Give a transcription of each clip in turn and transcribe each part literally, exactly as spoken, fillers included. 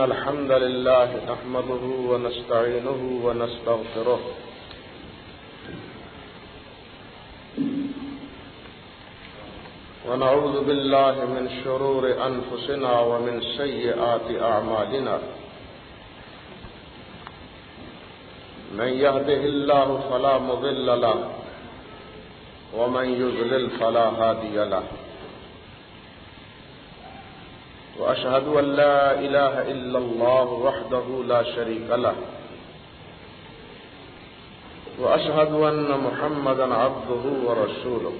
الحمد لله نحمده ونستعينه ونستغفره ونعوذ بالله من شرور أنفسنا ومن سيئات أعمالنا من يهده الله فلا مضل له ومن يضلل فلا هادي له وأشهد أن لا إله إلا الله وحده لا شريك له وأشهد أن محمدا عبده ورسوله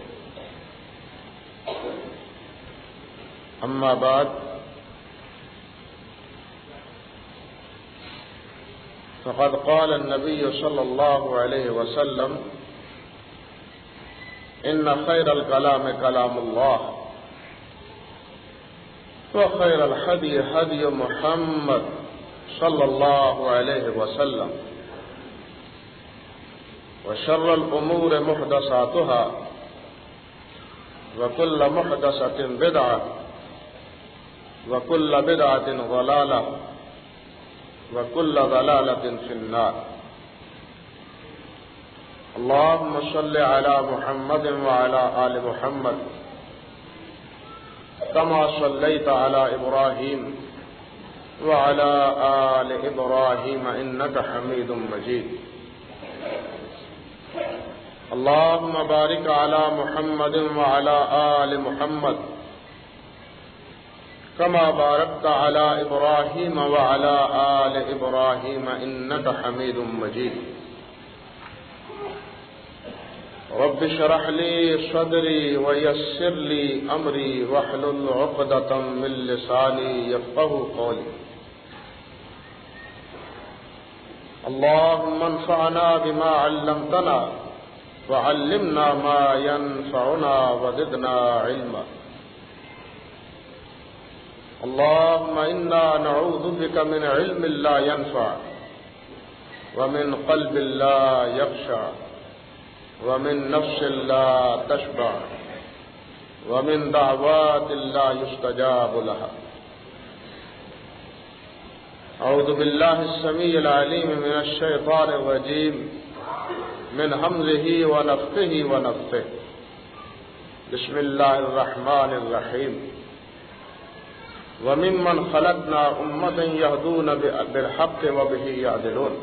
أما بعد فقد قال النبي صلى الله عليه وسلم إن خير الكلام كلام الله وخير الهدي هدي محمد صلى الله عليه وسلم وشر الأمور محدثاتها وكل محدثة بدعة وكل بدعة ضلالة وكل ضلالة في النار. اللهم صل على محمد وعلى آل محمد كما صليت على إبراهيم وعلى آل إبراهيم إنك حميد مجيد. اللهم بارك على محمد وعلى آل محمد كما باركت على إبراهيم وعلى آل إبراهيم إنك حميد مجيد. رب اشرح لي صدري ويسر لي أمري واحلل عقدة من لساني يفقهوا قولي. اللهم انفعنا بما علمتنا وعلمنا ما ينفعنا وزدنا علما. اللهم إنا نعوذ بك من علم لا ينفع ومن قلب لا يخشع ومن نفس لا تشبع ومن دعوات لا يستجاب لها. أعوذ بالله السميع العليم من الشيطان الرجيم من همزه ونفخه ونفثه. بسم الله الرحمن الرحيم. وممن خلقنا أمة يهدون بالحق وبه يعدلون.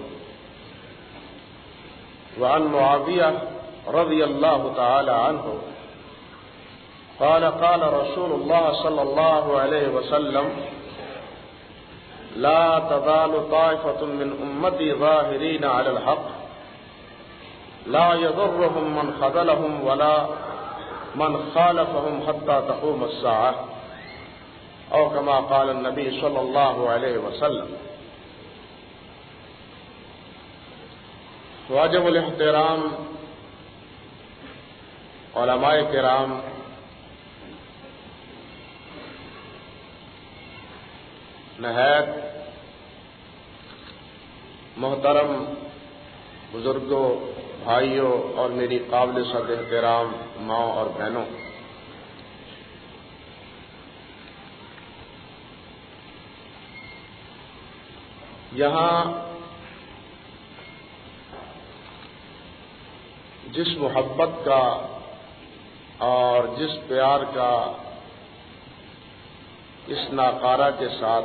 وعن معاوية رضي الله تعالى عنه قال قال رسول الله صلى الله عليه وسلم لا تزال طائفة من أمتي ظاهرين على الحق لا يضرهم من خذلهم ولا من خالفهم حتى تقوم الساعة أو كما قال النبي صلى الله عليه وسلم. واجب الاحترام علماء کرام، نہایت محترم بزرگوں، بھائیوں اور میری قابل صد احترام ماں اور بہنوں، یہاں جس محبت کا اور جس پیار کا اس ناقارہ کے ساتھ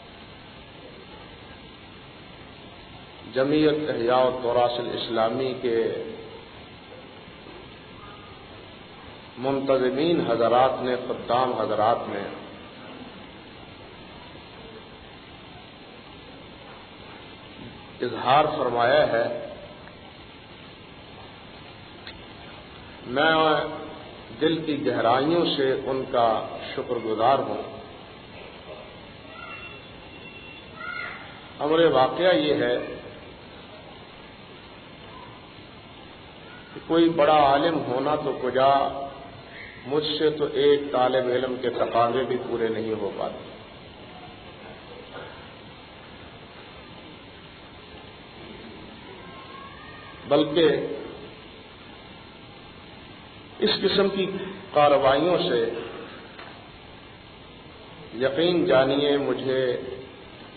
جمعیت احیاء التراث الاسلامی کے منتظمین حضرات نے، خدام حضرات نے اظہار فرمایا ہے، میں دل کی گہرائیوں سے ان کا شکر گزار ہوں۔ امر واقعہ یہ ہے کہ کوئی بڑا عالم ہونا تو کجا، مجھ سے تو ایک طالب علم کے تقاضے بھی پورے نہیں ہو پاتے۔ بلکہ اس قسم کی کارروائیوں سے یقین جانیے مجھے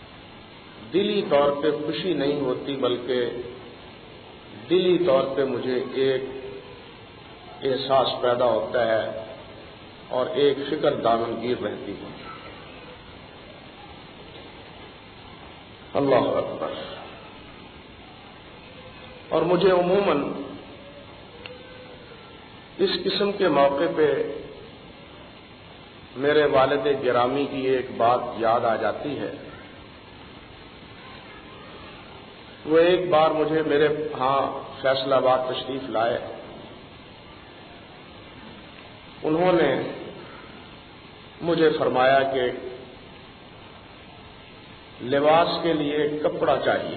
دلی طور پہ خوشی نہیں ہوتی، بلکہ دلی طور پہ مجھے ایک احساس پیدا ہوتا ہے اور ایک فکر دامنگیر رہتی ہے۔ اللہ اکبر۔ اور مجھے عموماً اس قسم کے موقع پہ میرے والد گرامی کی ایک بات یاد آ جاتی ہے۔ وہ ایک بار مجھے میرے ہاں فیصل آباد تشریف لائے، انہوں نے مجھے فرمایا کہ لباس کے لیے کپڑا چاہیے،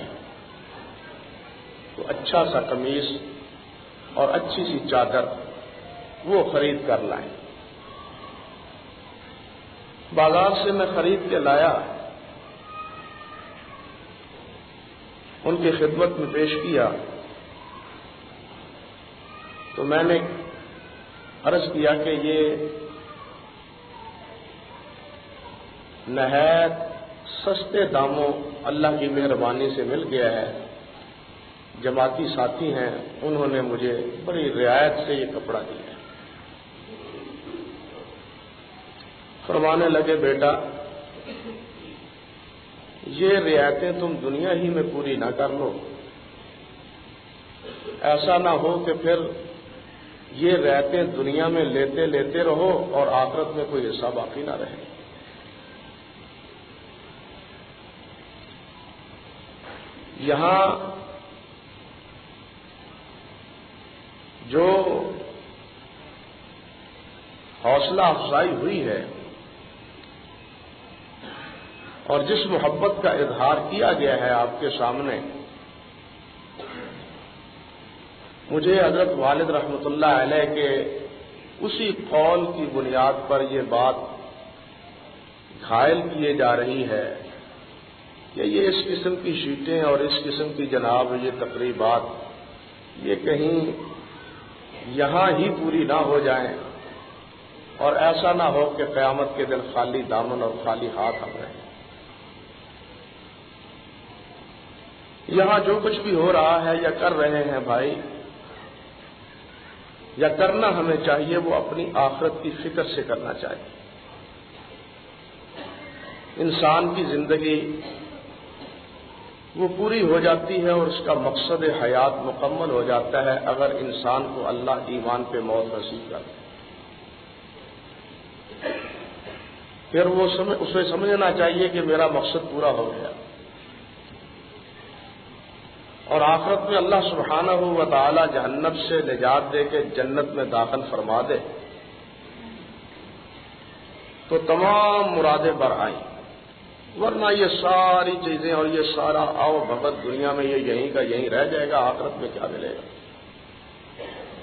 تو اچھا سا قمیص اور اچھی سی چادر وہ خرید کر لائیں۔ بازار سے میں خرید کے لایا، ان کی خدمت میں پیش کیا، تو میں نے عرض کیا کہ یہ نہایت سستے داموں اللہ کی مہربانی سے مل گیا ہے، جماعتی ساتھی ہیں، انہوں نے مجھے بڑی رعایت سے یہ کپڑا دیا ہے۔ فرمانے لگے بیٹا یہ رعایتیں تم دنیا ہی میں پوری نہ کر لو، ایسا نہ ہو کہ پھر یہ رعایتیں دنیا میں لیتے لیتے رہو اور آخرت میں کوئی حصہ باقی نہ رہے۔ یہاں جو حوصلہ افزائی ہوئی ہے اور جس محبت کا اظہار کیا گیا ہے آپ کے سامنے، مجھے حضرت والد رحمۃ اللہ علیہ کے اسی قول کی بنیاد پر یہ بات گھائل کیے جا رہی ہے کہ یہ اس قسم کی شیٹیں اور اس قسم کی جناب یہ تقریبات یہ کہیں یہاں ہی پوری نہ ہو جائیں، اور ایسا نہ ہو کہ قیامت کے دن خالی دامن اور خالی ہاتھ ہم رہیں۔ یہاں جو کچھ بھی ہو رہا ہے یا کر رہے ہیں بھائی، یا کرنا ہمیں چاہیے، وہ اپنی آخرت کی فکر سے کرنا چاہیے۔ انسان کی زندگی وہ پوری ہو جاتی ہے اور اس کا مقصد حیات مکمل ہو جاتا ہے اگر انسان کو اللہ ایمان پہ موت نصیب کرے، پھر وہ سمجھ اسے سمجھنا چاہیے کہ میرا مقصد پورا ہو گیا، اور آخرت میں اللہ سبحانہ و تعالی جہنم سے نجات دے کے جنت میں داخل فرما دے تو تمام مرادیں بر آئیں، ورنہ یہ ساری چیزیں اور یہ سارا آؤ بھگت دنیا میں یہ یہیں کا یہیں رہ جائے گا، آخرت میں کیا ملے گا؟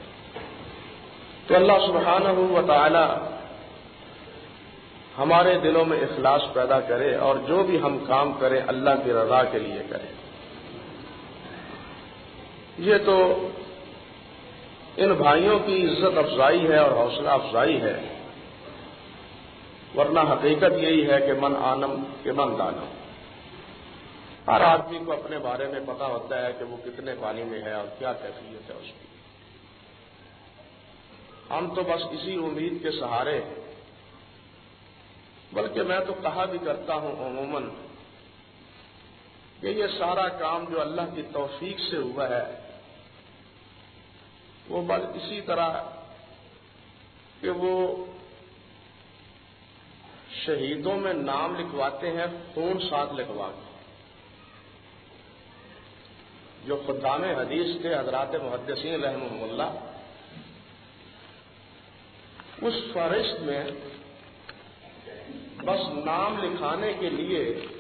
تو اللہ سبحانہ و تعالی ہمارے دلوں میں اخلاص پیدا کرے اور جو بھی ہم کام کریں اللہ کی رضا کے لیے کریں۔ یہ تو ان بھائیوں کی عزت افزائی ہے اور حوصلہ افزائی ہے، ورنہ حقیقت یہی ہے کہ من آنم کہ من دانم۔ ہر آدمی کو اپنے بارے میں پتا ہوتا ہے کہ وہ کتنے پانی میں ہے اور کیا کیفیت ہے اس کی۔ ہم تو بس اسی امید کے سہارے، بلکہ میں تو کہا بھی کرتا ہوں عموماً کہ یہ سارا کام جو اللہ کی توفیق سے ہوا ہے وہ بس اسی طرح کہ وہ شہیدوں میں نام لکھواتے ہیں خون ساتھ لکھوا کے، جو خدام حدیث تھے حضرات محدثین رحمہم اللہ، اس فہرست میں بس نام لکھانے کے لیے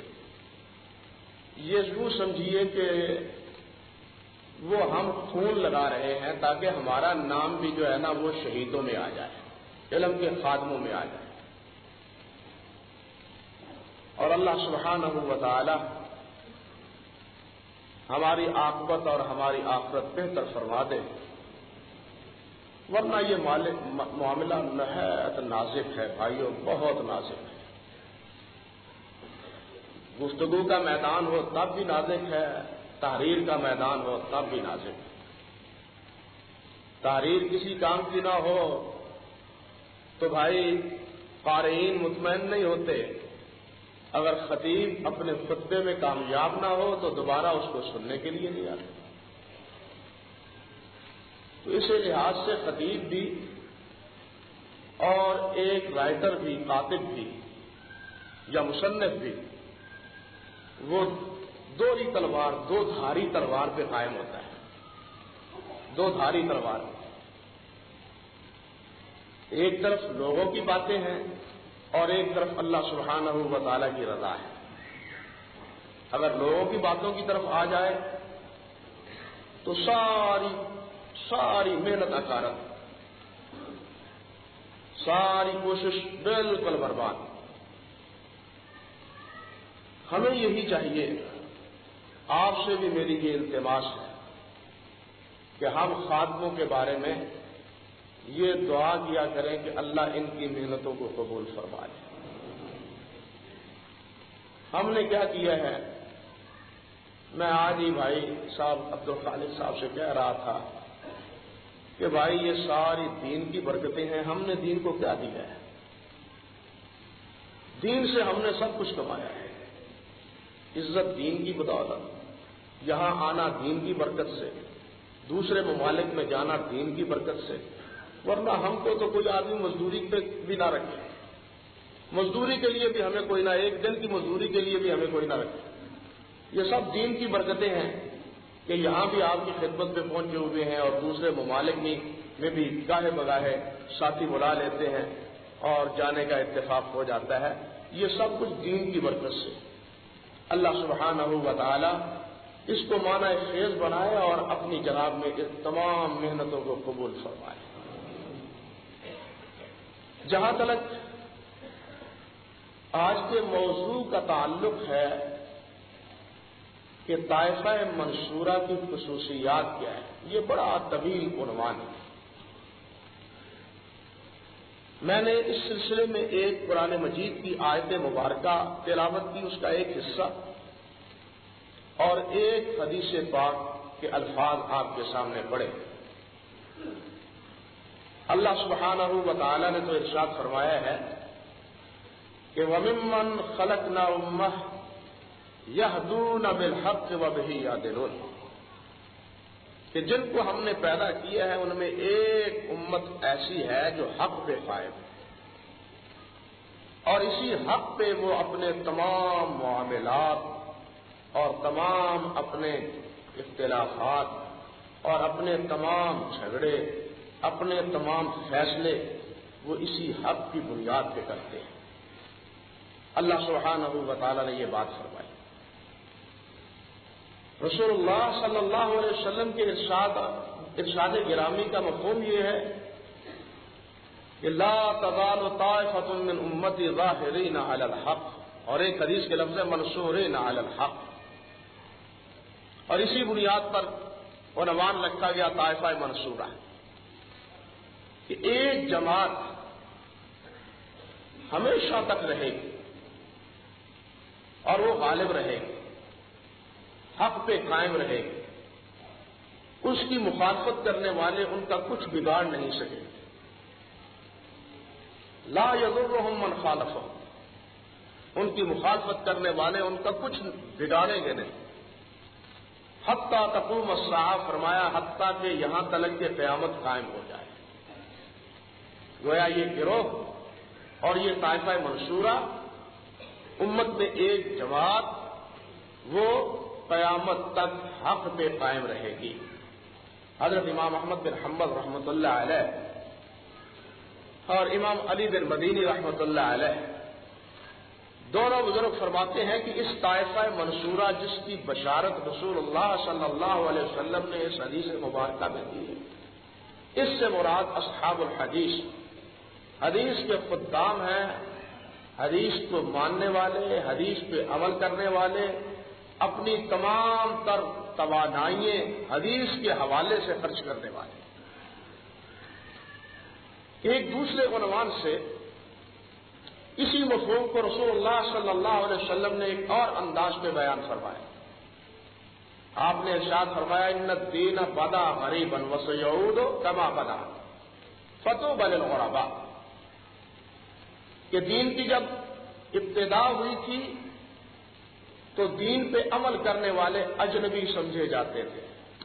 یہ یوں سمجھیے کہ وہ ہم خون لگا رہے ہیں تاکہ ہمارا نام بھی جو ہے نا وہ شہیدوں میں آ جائے، علم کے خادموں میں آ جائے، اور اللہ سبحانہ و تعالی ہماری عاقبت اور ہماری آخرت بہتر فرما دے، ورنہ یہ معاملہ نہایت نازک ہے بھائیوں، بہت نازک ہے۔ گفتگو کا میدان ہو تب بھی نازک ہے، تحریر کا میدان ہو تب بھی نازک ہے۔ تحریر کسی کام کی نہ ہو تو بھائی قارئین مطمئن نہیں ہوتے، اگر خطیب اپنے خطبے میں کامیاب نہ ہو تو دوبارہ اس کو سننے کے لیے نہیں آتے۔ تو اس لحاظ سے خطیب بھی اور ایک رائٹر بھی، کاتب بھی یا مصنف بھی، وہ دوہری تلوار، دو دھاری تلوار پہ قائم ہوتا ہے، دو دھاری تلوار۔ ایک طرف لوگوں کی باتیں ہیں اور ایک طرف اللہ سبحانہ و تعالیٰ کی رضا ہے۔ اگر لوگوں کی باتوں کی طرف آ جائے تو ساری ساری محنت اکارت، ساری کوشش بالکل برباد۔ ہمیں یہی چاہیے، آپ سے بھی میری یہ التماس ہے کہ ہم خادموں کے بارے میں یہ دعا کیا کریں کہ اللہ ان کی محنتوں کو قبول فرمائے۔ ہم نے کیا کیا ہے، میں آج ہی بھائی صاحب عبد الخالق صاحب سے کہہ رہا تھا کہ بھائی یہ ساری دین کی برکتیں ہیں، ہم نے دین کو کیا دیا ہے؟ دین سے ہم نے سب کچھ کمایا ہے، عزت دین کی بدولت، یہاں آنا دین کی برکت سے، دوسرے ممالک میں جانا دین کی برکت سے، ورنہ ہم کو تو کوئی آدمی مزدوری پہ بھی نہ رکھے، مزدوری کے لیے بھی ہمیں کوئی نہ، ایک دن کی مزدوری کے لیے بھی ہمیں کوئی نہ رکھے۔ یہ سب دین کی برکتیں ہیں کہ یہاں بھی آپ کی خدمت پہ پہنچے ہوئے ہیں اور دوسرے ممالک میں بھی گاہے بگاہے ساتھی بلا لیتے ہیں اور جانے کا اتفاق ہو جاتا ہے۔ یہ سب کچھ دین کی برکت سے۔ اللہ سبحانہ و تعالی اس کو معنی خیز بنائے اور اپنی جناب میں اس تمام محنتوں کو قبول فرمائے۔ جہاں تک آج کے موضوع کا تعلق ہے کہ طائفہ منصورہ کی خصوصیات کیا ہے، یہ بڑا طویل عنوان ہے۔ میں نے اس سلسلے میں ایک قرآن مجید کی آیت مبارکہ تلاوت کی، اس کا ایک حصہ، اور ایک حدیث پاک کے الفاظ آپ کے سامنے پڑھے۔ اللہ سبحانہ و تعالی نے تو ارشاد فرمایا ہے کہ وَمِمَّنْ خَلَقْنَا أُمَّةً يَهْدُونَ بِالْحَقِّ وَبِهِ يَعْدِلُونَ، کہ جن کو ہم نے پیدا کیا ہے ان میں ایک امت ایسی ہے جو حق پہ قائم ہے، اور اسی حق پہ وہ اپنے تمام معاملات اور تمام اپنے اختلافات اور اپنے تمام جھگڑے، اپنے تمام فیصلے وہ اسی حق کی بنیاد پہ کرتے ہیں۔ اللہ سبحانہ و تعالی نے یہ بات فرمائی۔ رسول اللہ صلی اللہ علیہ وسلم کے ارشاد ارشاد گرامی کا مفہوم یہ ہے کہ لا تزال طائفۃ من امتی ظاہرین علی الحق، اور ایک حدیث کے لفظ ہے منصورین علی الحق، اور اسی بنیاد پر عنوان رکھا گیا طائفہ منصورہ، کہ ایک جماعت ہمیشہ تک رہے گی اور وہ غالب رہے گی، حق پہ قائم رہے گی، اس کی مخالفت کرنے والے ان کا کچھ بگاڑ نہیں سکے۔ لا یضرهم من خالفهم، ان کی مخالفت کرنے والے ان کا کچھ بگاڑیں گے نہیں۔ حتی تقوم الساعہ، فرمایا حتیٰ کہ یہاں تلک کہ قیامت قائم ہو جائے۔ گویا یہ گروہ اور یہ طائفہ منصورہ، امت میں ایک جماعت، وہ قیامت تک حق پہ قائم رہے گی۔ حضرت امام احمد بن حنبل رحمۃ اللہ علیہ اور امام علی بن مدینی رحمۃ اللہ علیہ دونوں بزرگ فرماتے ہیں کہ اس طائفہ منصورہ جس کی بشارت رسول اللہ صلی اللہ علیہ وسلم نے اس حدیث مبارکہ میں دی ہے، اس سے مراد اصحاب الحدیث، حدیث کے خدام ہیں، حدیث کو ماننے والے، حدیث پہ عمل کرنے والے، اپنی تمام تر توانائیاں حدیث کے حوالے سے خرچ کرنے والے۔ ایک دوسرے عنوان سے اسی مفہوم کو رسول اللہ صلی اللہ علیہ وسلم نے ایک اور انداز میں بیان فرمایا. آپ نے ارشاد فرمایا ان الدین بدا غریبا وسیعود کما بدا فطوبی للغرباء، کہ دین کی جب ابتدا ہوئی تھی تو دین پہ عمل کرنے والے اجنبی سمجھے جاتے تھے،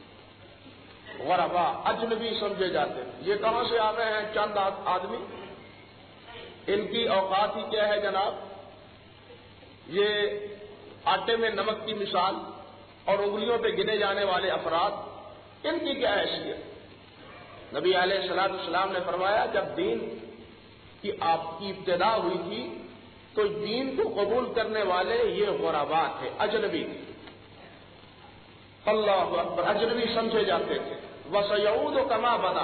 غرباء اجنبی سمجھے جاتے تھے. یہ کہاں سے آ گئے ہیں چند آدمی؟ ان کی اوقات ہی کیا ہے جناب؟ یہ آٹے میں نمک کی مثال اور انگلیوں پہ گنے جانے والے افراد، ان کی کیا حیثیت؟ نبی علیہ الصلوۃ والسلام نے فرمایا جب دین کی آپ کی ابتدا ہوئی تھی تو دین کو قبول کرنے والے یہ غرباء تھے، اجنبی تھے. اللہ اکبر، اجنبی سمجھے جاتے تھے. وسیعود کما بدا،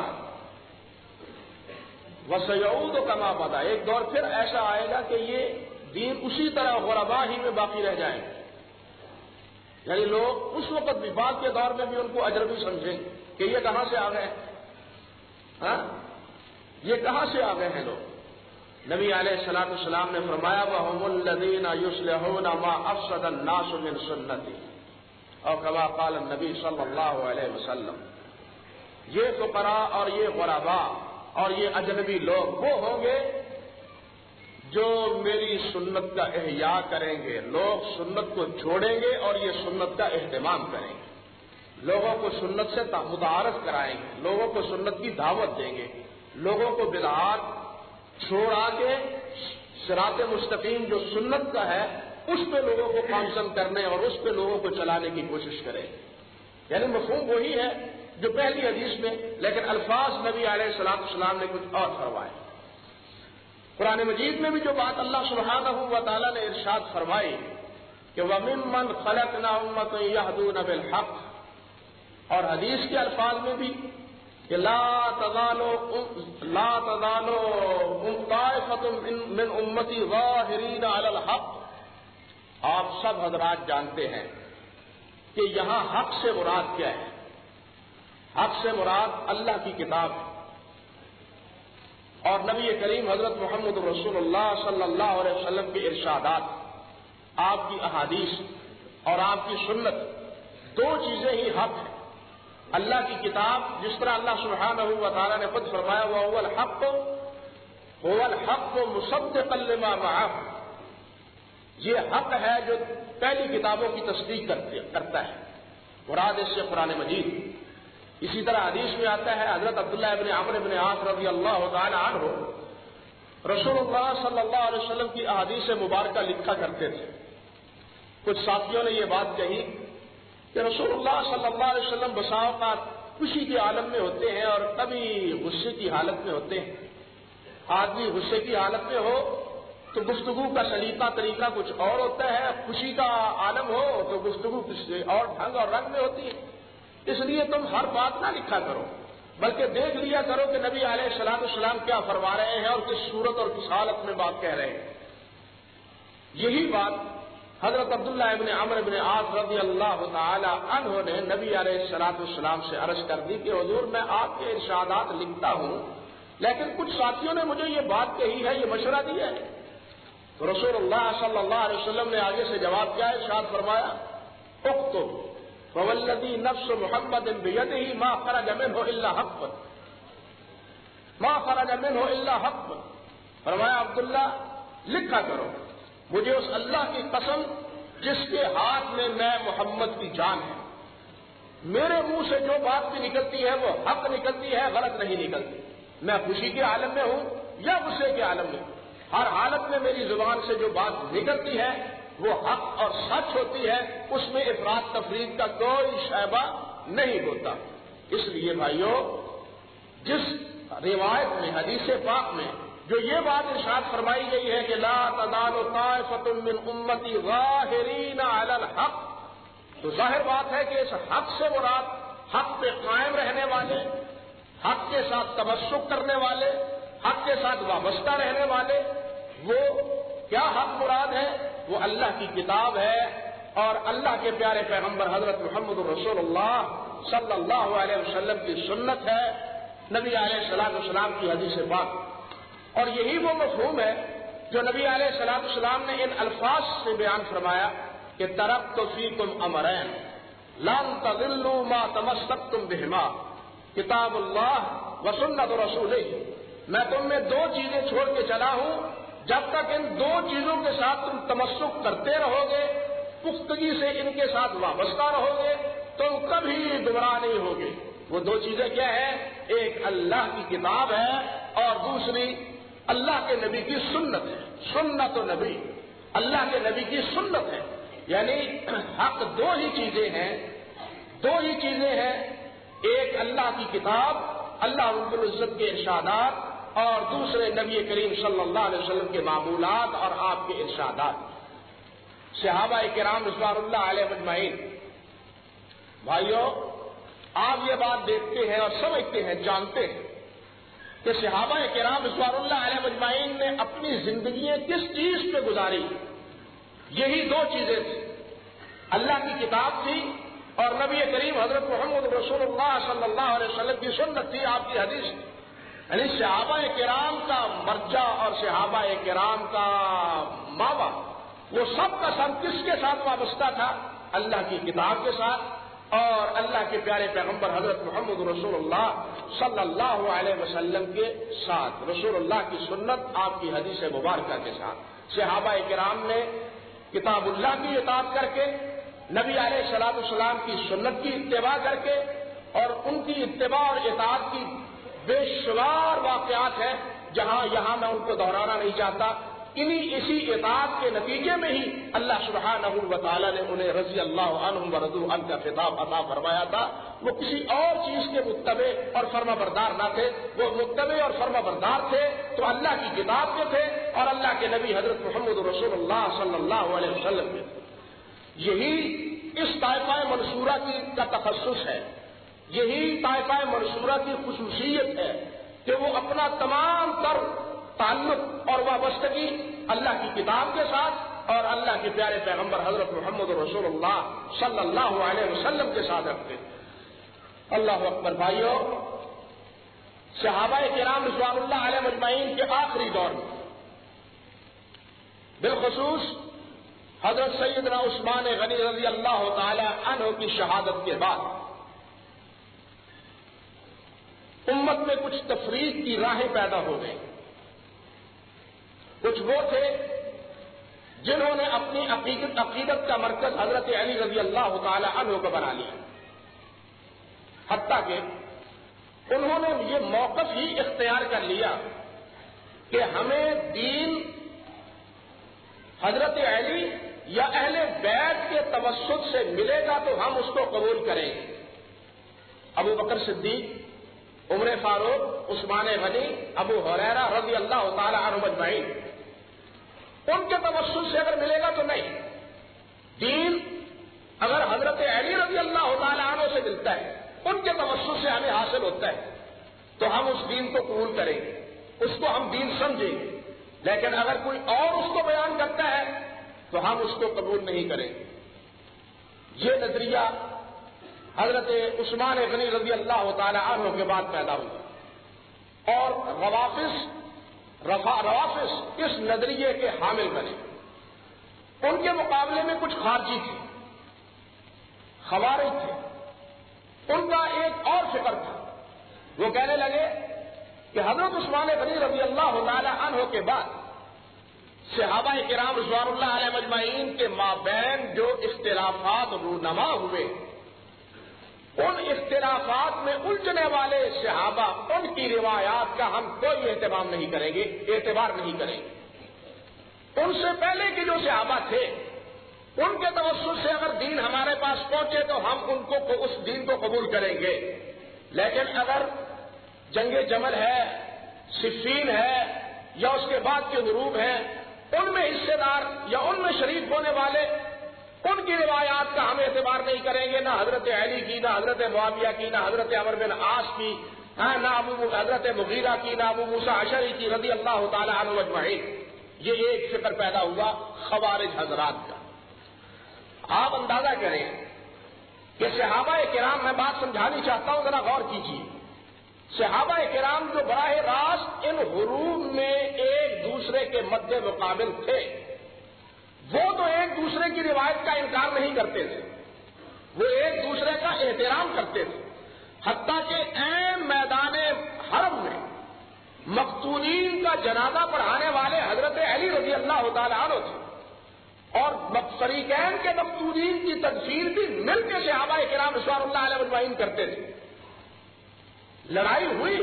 وسیعود کما بدا، ایک دور پھر ایسا آئے گا کہ یہ دین اسی طرح غرباء ہی میں باقی رہ جائیں گے. یعنی لوگ اس وقت بھی، بعد کے دور میں بھی ان کو اجنبی سمجھیں کہ یہ کہاں سے آ گئے، ہاں یہ کہاں سے آ گئے ہیں لوگ. نبی علیہ الصلوۃ والسلام نے فرمایا وَهُمُ الَّذِينَ يُصْلِحُونَ مَا أَفْسَدَ النَّاسُ مِنْ سُنَّتِي، اور كما قال النبی صلی اللہ علیہ وسلم. یہ فقراء اور یہ غرباء اور یہ اجنبی لوگ وہ ہوں گے جو میری سنت کا احیاء کریں گے. لوگ سنت کو چھوڑیں گے اور یہ سنت کا اہتمام کریں گے، لوگوں کو سنت سے متعارف کرائیں گے، لوگوں کو سنت کی دعوت دیں گے، لوگوں کو بدعات چھوڑا کے صراط مستقیم جو سنت کا ہے اس پہ لوگوں کو کامزن کرنے اور اس پہ لوگوں کو چلانے کی کوشش کریں. یعنی مفہوم وہی ہے جو پہلی حدیث میں، لیکن الفاظ نبی علیہ الصلوۃ والسلام نے کچھ اور فرمائے. قرآن مجید میں بھی جو بات اللہ سبحانہ و تعالیٰ نے ارشاد فرمائی کہ وَمِمَّنْ خَلَقْنَا أُمَّةً يَهْدُونَ بِالْحَقِّ، اور حدیث کے الفاظ میں بھی کہ لا تزالوا لا تزالوا طائفة من امتی ظاہرین علی الحق. آپ سب حضرات جانتے ہیں کہ یہاں حق سے مراد کیا ہے. حق سے مراد اللہ کی کتاب ہے اور نبی کریم حضرت محمد رسول اللہ صلی اللہ علیہ وسلم کے ارشادات، آپ کی احادیث اور آپ کی سنت، دو چیزیں ہی حق ہیں. اللہ کی کتاب، جس طرح اللہ سبحانہ و تعالیٰ نے خود فرمایا وَهُوَ الْحَقُّ هُوَ الْحَقُّ مُصَدِّقًا لِمَا مَعَهُ، یہ حق ہے جو پہلی کتابوں کی تصدیق کرتا ہے. مراد اس سے قرآن مجید. اسی طرح حدیث میں آتا ہے حضرت عبداللہ ابن عمرو ابن عاص رضی اللہ تعالی عنہ رسول اللہ صلی اللہ علیہ وسلم کی احادیث مبارکہ لکھا کرتے تھے. کچھ ساتھیوں نے یہ بات کہی کہ رسول اللہ صلی اللہ علیہ وسلم بسا اوقات خوشی کے عالم میں ہوتے ہیں اور کبھی غصے کی حالت میں ہوتے ہیں. آدمی غصے کی حالت میں ہو تو گفتگو کا سلیقہ طریقہ کچھ اور ہوتا ہے، خوشی کا عالم ہو تو گفتگو کچھ اور ڈھنگ اور رنگ میں ہوتی ہے. اس لیے تم ہر بات نہ لکھا کرو، بلکہ دیکھ لیا کرو کہ نبی علیہ الصلوۃ والسلام کیا فرما رہے ہیں اور کس صورت اور کس حالت میں بات کہہ رہے ہیں. یہی بات حضرت عبداللہ ابن عمرو ابن عاص رضی اللہ تعالی عنہ نے نبی علیہ الصلوۃ والسلام سے عرض کر دی کہ حضور میں آپ کے ارشادات لکھتا ہوں، لیکن کچھ ساتھیوں نے مجھے یہ بات کہی ہے، یہ مشورہ دیا ہے. تو رسول اللہ صلی اللہ علیہ وسلم نے آگے سے جواب کیا ارشاد فرمایا اکتب فوالذی نفس محمد بیدہ ما خرج منہ الا حق، ما خرج منہ الا حق. فرمایا عبداللہ لکھا کرو، مجھے اس اللہ کی قسم جس کے ہاتھ میں میں محمد کی جان ہے، میرے منہ سے جو بات بھی نکلتی ہے وہ حق نکلتی ہے، غلط نہیں نکلتی. میں خوشی کے عالم میں ہوں یا غصے کے عالم میں، ہر حالت میں میری زبان سے جو بات نکلتی ہے وہ حق اور سچ ہوتی ہے، اس میں افراد تفرید کا کوئی شائبہ نہیں ہوتا. اس لیے بھائیو، جس روایت میں حدیث پاک میں جو یہ بات ارشاد فرمائی گئی ہے کہ لا تزال طائفۃ من امتی ظاہرین علی الحق، تو ظاہر بات ہے کہ اس حق سے مراد حق پہ قائم رہنے والے، حق کے ساتھ تمسک کرنے والے، حق کے ساتھ وابستہ رہنے والے. وہ کیا حق مراد ہے؟ وہ اللہ کی کتاب ہے اور اللہ کے پیارے پیغمبر حضرت محمد رسول اللہ صلی اللہ علیہ وسلم کی سنت ہے، نبی علیہ الصلوۃ والسلام کی حدیث پاک. اور یہی وہ مفہوم ہے جو نبی علیہ الصلوۃ والسلام نے ان الفاظ سے بیان فرمایا کہ ترکت فیکم امرین لن تضلوا ما تمسکتم بہما کتاب اللہ و سنت رسولہ، میں تم میں دو چیزیں چھوڑ کے چلا ہوں، جب تک ان دو چیزوں کے ساتھ تم تمسک کرتے رہو گے، پختگی سے ان کے ساتھ وابستہ رہو گے، تم کبھی گمراہ نہیں ہوگے۔ وہ دو چیزیں کیا ہیں؟ ایک اللہ کی کتاب ہے اور دوسری اللہ کے نبی کی سنت ہے۔ سنت و نبی، اللہ کے نبی کی سنت ہے، یعنی حق دو ہی چیزیں ہیں، دو ہی چیزیں ہیں، ایک اللہ کی کتاب، اللہ رب العزت کے ارشادات، اور دوسرے نبی کریم صلی اللہ علیہ وسلم کے معمولات اور آپ کے ارشادات۔ صحابہ کرام رضوان اللہ علیہ مجمعین، بھائیوں آپ یہ بات دیکھتے ہیں اور سمجھتے ہیں، جانتے ہیں کہ صحابہ کرام رضوان اللہ علیہ مجمعین نے اپنی زندگیاں کس چیز پہ گزاری؟ یہی دو چیزیں تھیں، اللہ کی کتاب تھی اور نبی کریم حضرت محمد رسول اللہ صلی اللہ علیہ وسلم کی سنت تھی، آپ کی حدیث۔ یعنی صحابہ کرام کا مرجع اور صحابہ کرام کا ماوا، وہ سب کا سب کس کے ساتھ وابستہ تھا؟ اللہ کی کتاب کے ساتھ اور اللہ کے پیارے پیغمبر حضرت محمد رسول اللہ صلی اللہ علیہ وسلم کے ساتھ، رسول اللہ کی سنت، آپ کی حدیث مبارکہ کے ساتھ۔ صحابہ کرام نے کتاب اللہ کی اطاعت کر کے، نبی علیہ الصلوۃ والسلام کی سنت کی اتباع کر کے، اور ان کی اتباع اور اطاعت کی بے شمار واقعات ہیں، جہاں یہاں میں ان کو دہرانا نہیں چاہتا۔ انہی اسی اطاعت کے نتیجے میں ہی اللہ سبحانہ و تعالیٰ نے انہیں رضی اللہ عنہم ورضوا عنہ کا خطاب عطا فرمایا تھا۔ وہ کسی اور چیز کے متبع اور فرما بردار نہ تھے، وہ متبع اور فرما بردار تھے تو اللہ کی کتاب کے تھے اور اللہ کے نبی حضرت محمد رسول اللہ صلی اللہ علیہ وسلم کے۔ یہی اس طائفہ منصورہ کی کا تخصص ہے، یہی طائفہ منصورہ کی خصوصیت ہے کہ وہ اپنا تمام تر تعلق اور وابستگی اللہ کی کتاب کے ساتھ اور اللہ کے پیارے پیغمبر حضرت محمد رسول اللہ صلی اللہ علیہ وسلم کے ساتھ رکھتے۔ اللہ اکبر۔ بھائیو، صحابہ کرام رضوان اللہ علیہ مجمعین کے آخری دور میں، بالخصوص حضرت سیدنا عثمان غنی رضی اللہ تعالی عنہ کی شہادت کے بعد، امت میں کچھ تفریق کی راہیں پیدا ہو گئی۔ کچھ وہ تھے جنہوں نے اپنی عقیدت عقیدت کا مرکز حضرت علی رضی اللہ تعالی عنہ کو بنا لیا، حتیٰ کہ انہوں نے یہ موقف ہی اختیار کر لیا کہ ہمیں دین حضرت علی یا اہل بیت کے توسط سے ملے گا تو ہم اس کو قبول کریں گے۔ ابو بکر صدیق، عمر فاروق، عثمان غنی، ابو ہریرہ رضی اللہ تعالی عنہ مجمعین، ان کے توسط سے اگر ملے گا تو نہیں۔ دین اگر حضرت علی رضی اللہ تعالی عنہ سے ملتا ہے، ان کے توسط سے ہمیں حاصل ہوتا ہے تو ہم اس دین کو قبول کریں گے، اس کو ہم دین سمجھیں گے۔ لیکن اگر کوئی اور اس کو بیان کرتا ہے تو ہم اس کو قبول نہیں کریں گے۔ یہ نظریہ حضرت عثمان غنی رضی اللہ تعالی عنہ کے بعد پیدا ہوا اور روافض روافض اس نظریے کے حامل بنے۔ ان کے مقابلے میں کچھ خارجی تھے، خوارج تھے۔ ان کا ایک اور فکر تھا، وہ کہنے لگے کہ حضرت عثمان غنی رضی اللہ تعالی عنہ کے بعد صحابہ کرام رضوان اللہ علیہ مجمعین کے مابین جو اختلافات رونما ہوئے، ان اختلافات میں الجھنے والے صحابہ، ان کی روایات کا ہم کوئی اہتمام نہیں کریں گے، اعتبار نہیں کریں گے۔ ان سے پہلے کے جو صحابہ تھے، ان کے توسط سے اگر دین ہمارے پاس پہنچے تو ہم ان کو اس دین کو قبول کریں گے۔ لیکن اگر جنگ جمل ہے، صفین ہے، یا اس کے بعد کے حروب ہیں، ان میں حصے دار یا ان میں شریک ہونے والے، ان کی روایات کا ہم اعتبار نہیں کریں گے، نہ حضرت علی کی، نہ حضرت معاویہ کی، نہ حضرت عمرو بن عاص کی، ہاں نہ ابو حضرت مغیرہ کی، نہ ابو موسیٰ اشعری کی رضی اللہ تعالی عنہ اجمعین۔ یہ ایک فکر پیدا ہوا خوارج حضرات کا۔ آپ اندازہ کریں کہ صحابہ کرام، میں بات سمجھانی چاہتا ہوں، ذرا غور کیجیے، صحابہ کرام جو براہ راست ان حروب میں ایک دوسرے کے مد مقابل تھے، وہ تو ایک دوسرے کی روایت کا انکار نہیں کرتے تھے، وہ ایک دوسرے کا احترام کرتے تھے، حتیٰ کہ عین میدان حرم میں مقتولین کا جنازہ پڑھانے والے حضرت علی رضی اللہ تعالیٰ عنہ تھے، اور فریقین کے مقتولین کی تدفین بھی مل کے صحابہ کرام رضوان اللہ علیہ اجمعین کرتے تھے۔ لڑائی ہوئی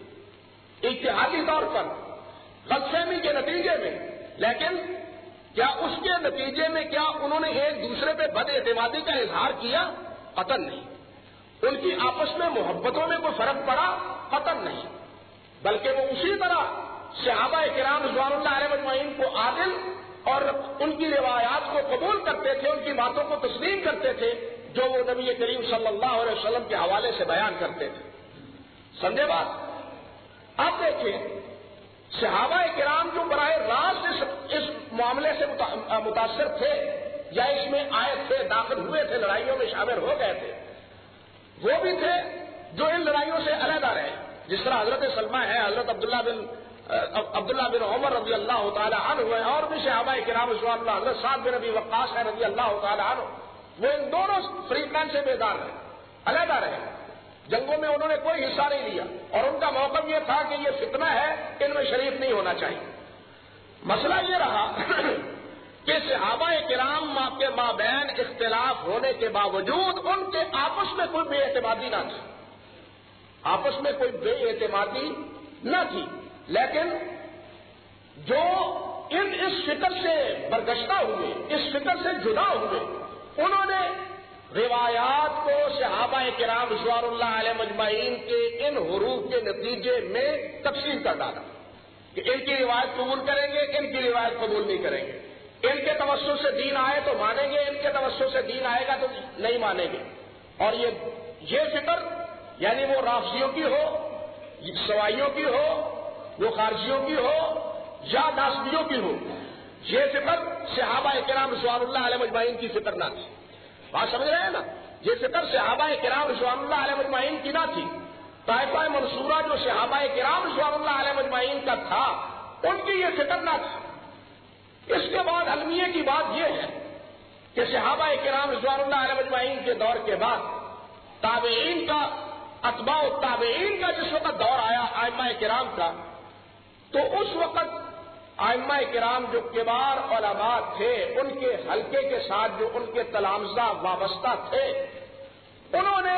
اتحادی طور پر غلط فہمی کے نتیجے میں، لیکن کیا اس کے نتیجے میں کیا انہوں نے ایک دوسرے پہ بد اعتمادی کا اظہار کیا؟ قطعاً نہیں۔ ان کی آپس میں محبتوں میں کوئی فرق پڑا؟ قطعاً نہیں، بلکہ وہ اسی طرح صحابہ کرام رضوان اللہ علیہ اجمعین کو عادل اور ان کی روایات کو قبول کرتے تھے، ان کی باتوں کو تسلیم کرتے تھے جو وہ نبی کریم صلی اللہ علیہ وسلم کے حوالے سے بیان کرتے تھے۔ سمجھے بات؟ اب دیکھیں صحابہ کرام جو براہ راست اس, اس معاملے سے متاثر تھے یا اس میں آئے تھے، داخل ہوئے تھے، لڑائیوں میں شامل ہو گئے تھے، وہ بھی تھے جو ان لڑائیوں سے علیحدہ رہے، جس طرح حضرت سلمہ ہے، حضرت عبداللہ بن عبداللہ بن عمر رضی اللہ تعالی عنہ ہوئے، اور بھی صحابہ کرام رضوان اللہ، حضرت سعد بن ابی وقاص ہے رضی اللہ تعالی عنہ، وہ ان دونوں فریقین سے بیدار رہے، علیحدہ رہے، جنگوں میں انہوں نے کوئی حصہ نہیں لیا، اور ان کا موقف یہ تھا کہ یہ فتنہ ہے، ان میں شریک نہیں ہونا چاہیے۔ مسئلہ یہ رہا کہ صحابہ کرام کے مابین اختلاف ہونے کے باوجود ان کے آپس میں کوئی بے اعتمادی نہ تھی، آپس میں کوئی بے اعتمادی نہ تھی، لیکن جو ان اس فکر سے برگشتہ ہوئے، اس فکر سے جدا ہوئے، انہوں نے روایات کو صحابہ کرام رضوان اللہ علیہ مجمعین کے ان حروف کے نتیجے میں تقسیم کر ڈالا کہ ان کی روایت قبول کریں گے، ان کی روایت قبول نہیں کریں گے، ان کے توسط سے دین آئے تو مانیں گے، ان کے توسط سے دین آئے گا تو نہیں مانیں گے۔ اور یہ یہ فکر یعنی وہ رافضیوں کی ہو، سوائیوں کی ہو، وہ خارجیوں کی ہو یا ناسبیوں کی ہو، یہ فکر صحابہ کرام رضوان اللہ علیہ مجمعین کی فکر نہ تھی۔ بات سمجھ رہے ہیں نا؟ یہ فکر صحابہ کرام رضوان اللہ علیہ مجمعین کی نہ تھی۔ طائفہ منصورہ جو صحابہ کرام رضوان اللہ علیہ مجمعین کا تھا، ان کی یہ فکر نہ تھی۔ اس کے بعد المیہ کی بات یہ ہے کہ صحابہ کرام رضوان اللہ علیہ مجمعین کے دور کے بعد تابعین کا، اتباع التابعین کا جس وقت دور آیا ائمہ کرام کا، تو اس وقت ائمہ کرام جو کبار علماء تھے، ان کے حلقے کے ساتھ جو ان کے تلامذہ وابستہ تھے، انہوں نے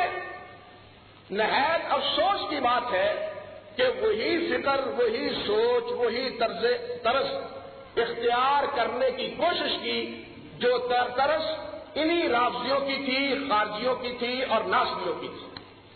نہایت افسوس کی بات ہے کہ وہی فکر، وہی سوچ، وہی طرز طرز اختیار کرنے کی کوشش کی جو طرز انہی رافضیوں کی تھی، خارجیوں کی تھی اور ناسبیوں کی تھی۔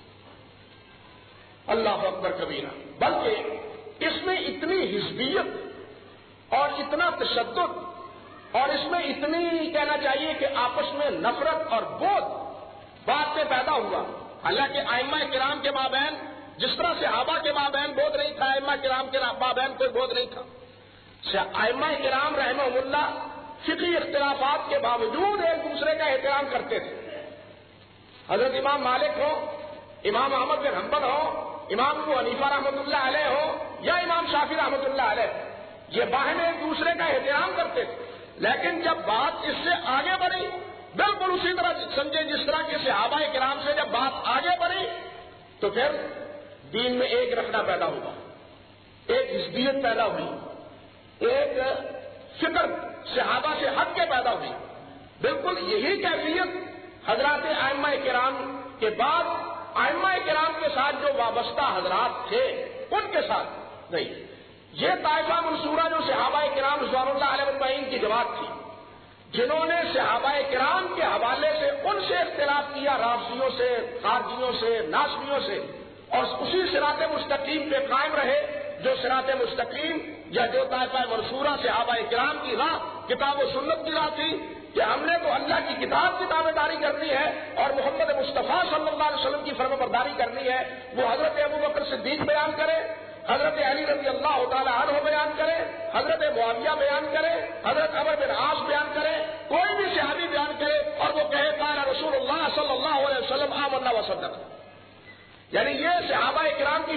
اللہ اکبر کبیرہ۔ بلکہ اس میں اتنی حزبیت اور اتنا تشدد اور اس میں اتنی کہنا چاہیے کہ آپس میں نفرت اور بودھ بات سے پیدا ہوا، حالانکہ ائمہ کرام کے مابین جس طرح صحابہ کے مابین بودھ نہیں تھا، ائمہ کرام کے مابین کوئی بودھ نہیں تھا۔ ائمہ کرام رحمہم اللہ فقہی اختلافات کے باوجود ایک دوسرے کا احترام کرتے تھے۔ حضرت امام مالک ہو، امام احمد بن حنبل ہو، امام ابو حنیفہ رحمۃ اللہ علیہ ہو یا امام شافعی رحمۃ اللہ علیہ، یہ باہم ایک دوسرے کا احترام کرتے تھے، لیکن جب بات اس سے آگے بڑھی، بالکل اسی طرح سمجھے جس طرح کے صحابہ کرام سے جب بات آگے بڑھی تو پھر دین میں ایک رکھنا پیدا ہوا، ایک حزبیت پیدا ہوئی، ایک فکر صحابہ سے ہٹ کے پیدا ہوئی۔ بالکل یہی کیفیت حضرات ائمہ کرام کے بعد ائمہ کرام کے ساتھ جو وابستہ حضرات تھے ان کے ساتھ نہیں۔ یہ طائفہ منصورہ جو صحابہ کرام رضوان اللہ علیہ اجمعین کی جماعت تھی، جنہوں نے صحابہ کرام کے حوالے سے ان سے اختلاف کیا، رافضیوں سے، خارجیوں سے، ناسبیوں سے، اور اسی صراط مستقیم پہ قائم رہے جو صراط مستقیم یا جو طائفہ منصورہ صحابہ کرام کی راہ کتاب و سنت کی راہ تھی کہ ہم نے تو اللہ کی کتاب کی تابع داری کرنی ہے اور محمد مصطفیٰ صلی اللہ علیہ وسلم کی فرما برداری کرنی ہے، وہ حضرت ابو بکر صدیق بیان کرے، حضرت علی رضی اللہ تعالی عنہ بیان کرے، حضرت معاویہ بیان کرے، حضرت عمر بن عاص بیان کرے، کوئی بھی صحابی بیان کرے اور وہ کہے قال رسول اللہ صلی اللہ علیہ وسلم آمنا وصدقنا، یعنی یہ صحابہ کرام کی فکر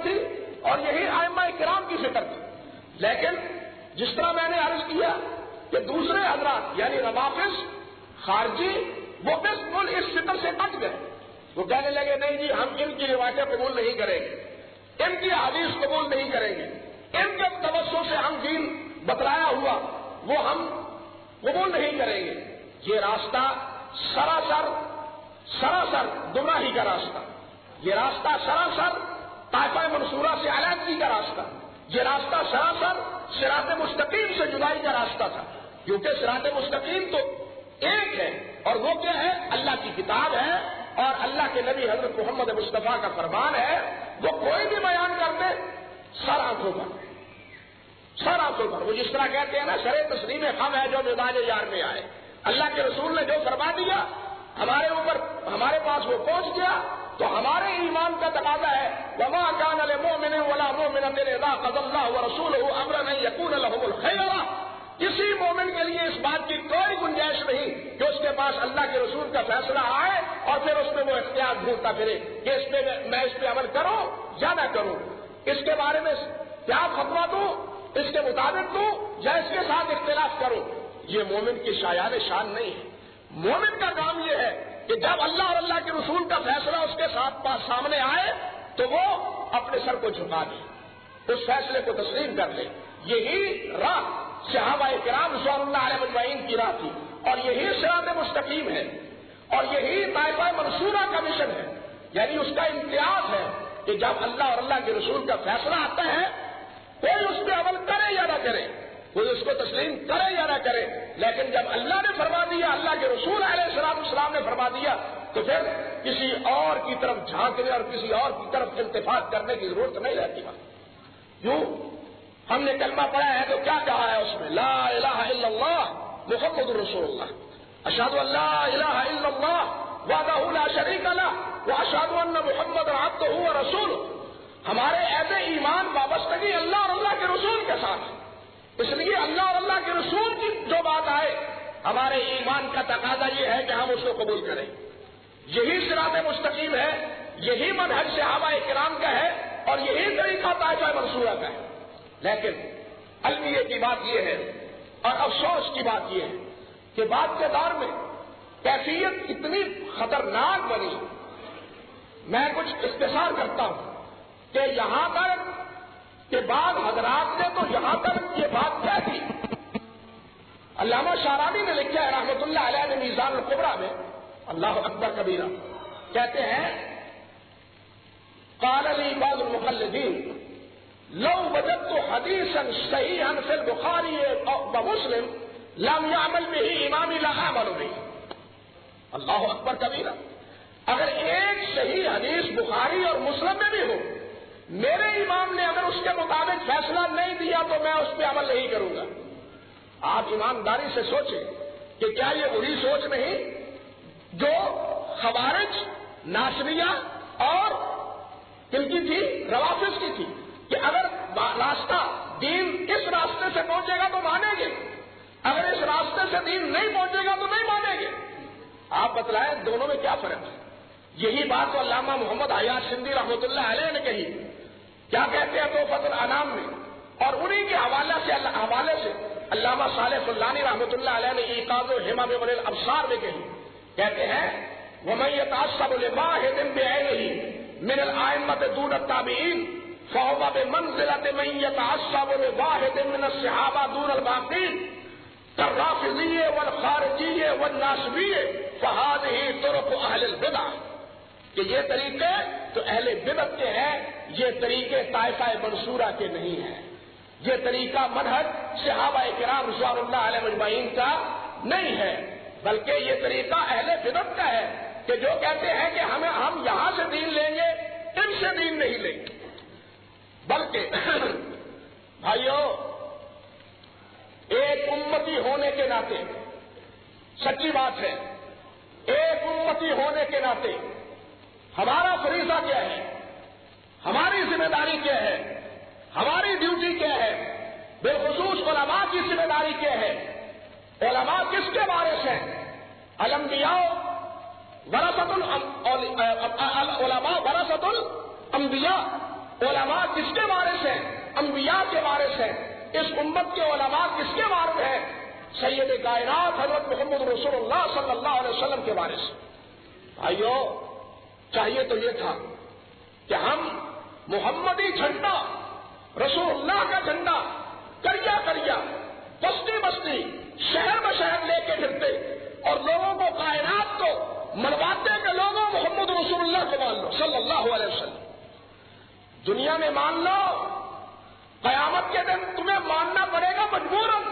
تھی اور یہی ائمہ کرام کی فکر تھی. لیکن جس طرح میں نے عرض کیا کہ دوسرے حضرات یعنی روافض خارجی وہ بالکل اس فکر سے کٹ گئے. وہ کہنے لگے نہیں جی ہم ان کی روایتیں قبول نہیں کریں گے, ان کی حدیث قبول نہیں کریں گے, ان کے توسط سے ہم دین بتلایا ہوا وہ ہم قبول نہیں کریں گے. یہ راستہ سراسر سراسر گمراہی کا راستہ, یہ راستہ سراسر طائفہ منصورہ سے علیحدگی کا راستہ, یہ راستہ سراسر صراط مستقیم سے جدائی کا راستہ تھا. کیونکہ صراط مستقیم تو ایک ہے اور وہ کیا ہے, اللہ کی کتاب ہے اور اللہ کے نبی حضرت محمد مصطفیٰ کا فرمان ہے. وہ کوئی بھی بیان کرتے سر آنکھوں پر, سر آنکھوں پر. وہ جس طرح کہتے ہیں نا سر تسلیم خم ہے جو مزاج یار میں آئے. اللہ کے رسول نے جو فرما دیا ہمارے اوپر, ہمارے پاس وہ پہنچ گیا تو ہمارے ایمان کا تقاضا ہے وما كان للمؤمن ولا مؤمنة اذا قضى الله ورسوله امرا ان يكون لهم الخيرة. کسی مومن کے لیے اس بات کی کوئی گنجائش نہیں کہ اس کے پاس اللہ کے رسول کا فیصلہ آئے اور پھر اس میں وہ اختیار ڈھونڈتا پھرے کہ اس پہ میں اس پہ عمل کروں یا نہ کروں, اس کے بارے میں کیا فتویٰ دوں, اس کے مطابق دوں یا اس کے ساتھ اختلاف کروں. یہ مومن کی شایان شان نہیں ہے. مومن کا کام یہ ہے کہ جب اللہ اور اللہ کے رسول کا فیصلہ اس کے ساتھ پاس سامنے آئے تو وہ اپنے سر کو جھکا دے, اس فیصلے کو تسلیم کر لے. یہی راہ صحابہ کرام رضوان اللہ علیہ اجمعین کی راہ تھی اور یہی صراط مستقیم ہے اور یہی طائفہ منصورہ کا مشن ہے. یعنی اس کا امتیاز ہے کہ جب اللہ اور اللہ کے رسول کا فیصلہ آتا ہے کوئی اس پہ عمل کرے یا نہ کرے, کوئی اس کو تسلیم کرے یا نہ کرے, لیکن جب اللہ نے فرما دیا, اللہ کے رسول علیہ السلام السلام نے فرما دیا تو پھر کسی اور کی طرف جھانکنے اور کسی اور کی طرف التفات کرنے کی ضرورت نہیں رہتی. کیوں ہم نے کلمہ پڑھا ہے تو کیا کہا ہے اس میں, لا الہ الا اللہ محمد رسول اللہ, اشہد ان لا الہ الا اللہ وحدہ لا شریک لہ واشہد ان محمد عبدہ ورسولہ. ہمارے ایسے ایمان وابستگی اللہ اور اللہ کے رسول کے ساتھ, اس لیے اللہ اور اللہ کے رسول کی جو بات آئے ہمارے ایمان کا تقاضا یہ ہے کہ ہم اس کو قبول کریں. یہی صراط مستقیم ہے, یہی منہج صحابہ کرام کا ہے اور یہی طریقہ طائفہ منصورہ کا ہے. لیکن المیہ کی بات یہ ہے اور افسوس کی بات یہ ہے کہ بعد کے دور میں کیفیت اتنی خطرناک بنی. میں کچھ اختصار کرتا ہوں کہ یہاں تک کہ بعض حضرات نے تو یہاں تک یہ بات کہہ دی. علامہ شارانی نے لکھا ہے رحمۃ اللہ علیہ نے میزان الکبریٰ میں, اللہ اکبر کبیرہ, کہتے ہیں قال لي بعض المقلدين لو وجدت حديثا صحيحا في البخاري ومسلم لم يعمل به امامي لا اعمل به. اللہ اکبر کبیرہ. اگر ایک صحیح حدیث بخاری اور مسلم میں بھی ہو, میرے امام نے اگر اس کے مطابق فیصلہ نہیں دیا تو میں اس پہ عمل نہیں کروں گا. آپ ایمانداری سے سوچیں کہ کیا یہ وہی سوچ نہیں جو خوارج, ناصریہ اور کن کی تھی, روافض کی تھی, کہ اگر راستہ دین اس راستے سے پہنچے گا تو مانیں گے, اگر اس راستے سے دین نہیں پہنچے گا تو نہیں مانیں گے. آپ بتلائیں دونوں میں کیا فرق ہے. یہی بات تو علامہ محمد حیات سندھی رحمۃ اللہ علیہ نے کہی. کیا کہتے ہیں تحفۃ الانام میں, اور انہی کے حوالے سے حوالے سے علامہ صالح فلانی رحمۃ اللہ علیہ نے ایقاظ الہمم والابصار میں کہی. کہتے ہیں ومن يتعصب لواحد بعینہ من الائمۃ دون التابعین فهو بمنزلة من يتعصب لواحد من الصحابہ دون الباقین كالرافضیہ والخارجیہ والناصبیہ فهذه طرق اہل البدع. کہ یہ طریقے تو اہل بدعت کے ہیں, یہ طریقے طائفہ منصورہ کے نہیں ہیں. یہ طریقہ منہج صحابہ کرام رضوان اللہ علیہ اجمعین کا نہیں ہے, بلکہ یہ طریقہ اہل بدعت کا ہے کہ جو کہتے ہیں کہ ہمیں ہم یہاں سے دین لیں گے, ان سے دین نہیں لیں گے. بلکہ بھائیو, ایک امتی ہونے کے ناطے, سچی بات ہے, ایک امتی ہونے کے ناطے ہمارا فریضہ کیا ہے, ہماری ذمہ داری کیا ہے, ہماری ڈیوٹی کیا ہے, بالخصوص علماء کی ذمہ داری کیا ہے. علماء کس کے وارث ہیں؟ الانبیاء ورثۃ العلماء ورثۃ الانبیاء. علماء کس کے وارث ہیں؟ انبیاء کے وارث ہیں. اس امت کے علماء کس کے وارث ہیں؟ سید کائنات حضرت محمد رسول اللہ صلی اللہ علیہ وسلم کے وارث. بھائیو، چاہیے تو یہ تھا کہ ہم محمدی جھنڈا، رسول اللہ کا جھنڈا کریا کریا بستی بستی شہر میں شہر لے کے پھرتے اور لوگوں کو، کائنات کو منواتے کہ لوگوں محمد رسول اللہ کو مان لو صلی اللہ علیہ وسلم. دنیا میں مان لو، قیامت کے دن تمہیں ماننا پڑے گا مجبوراً.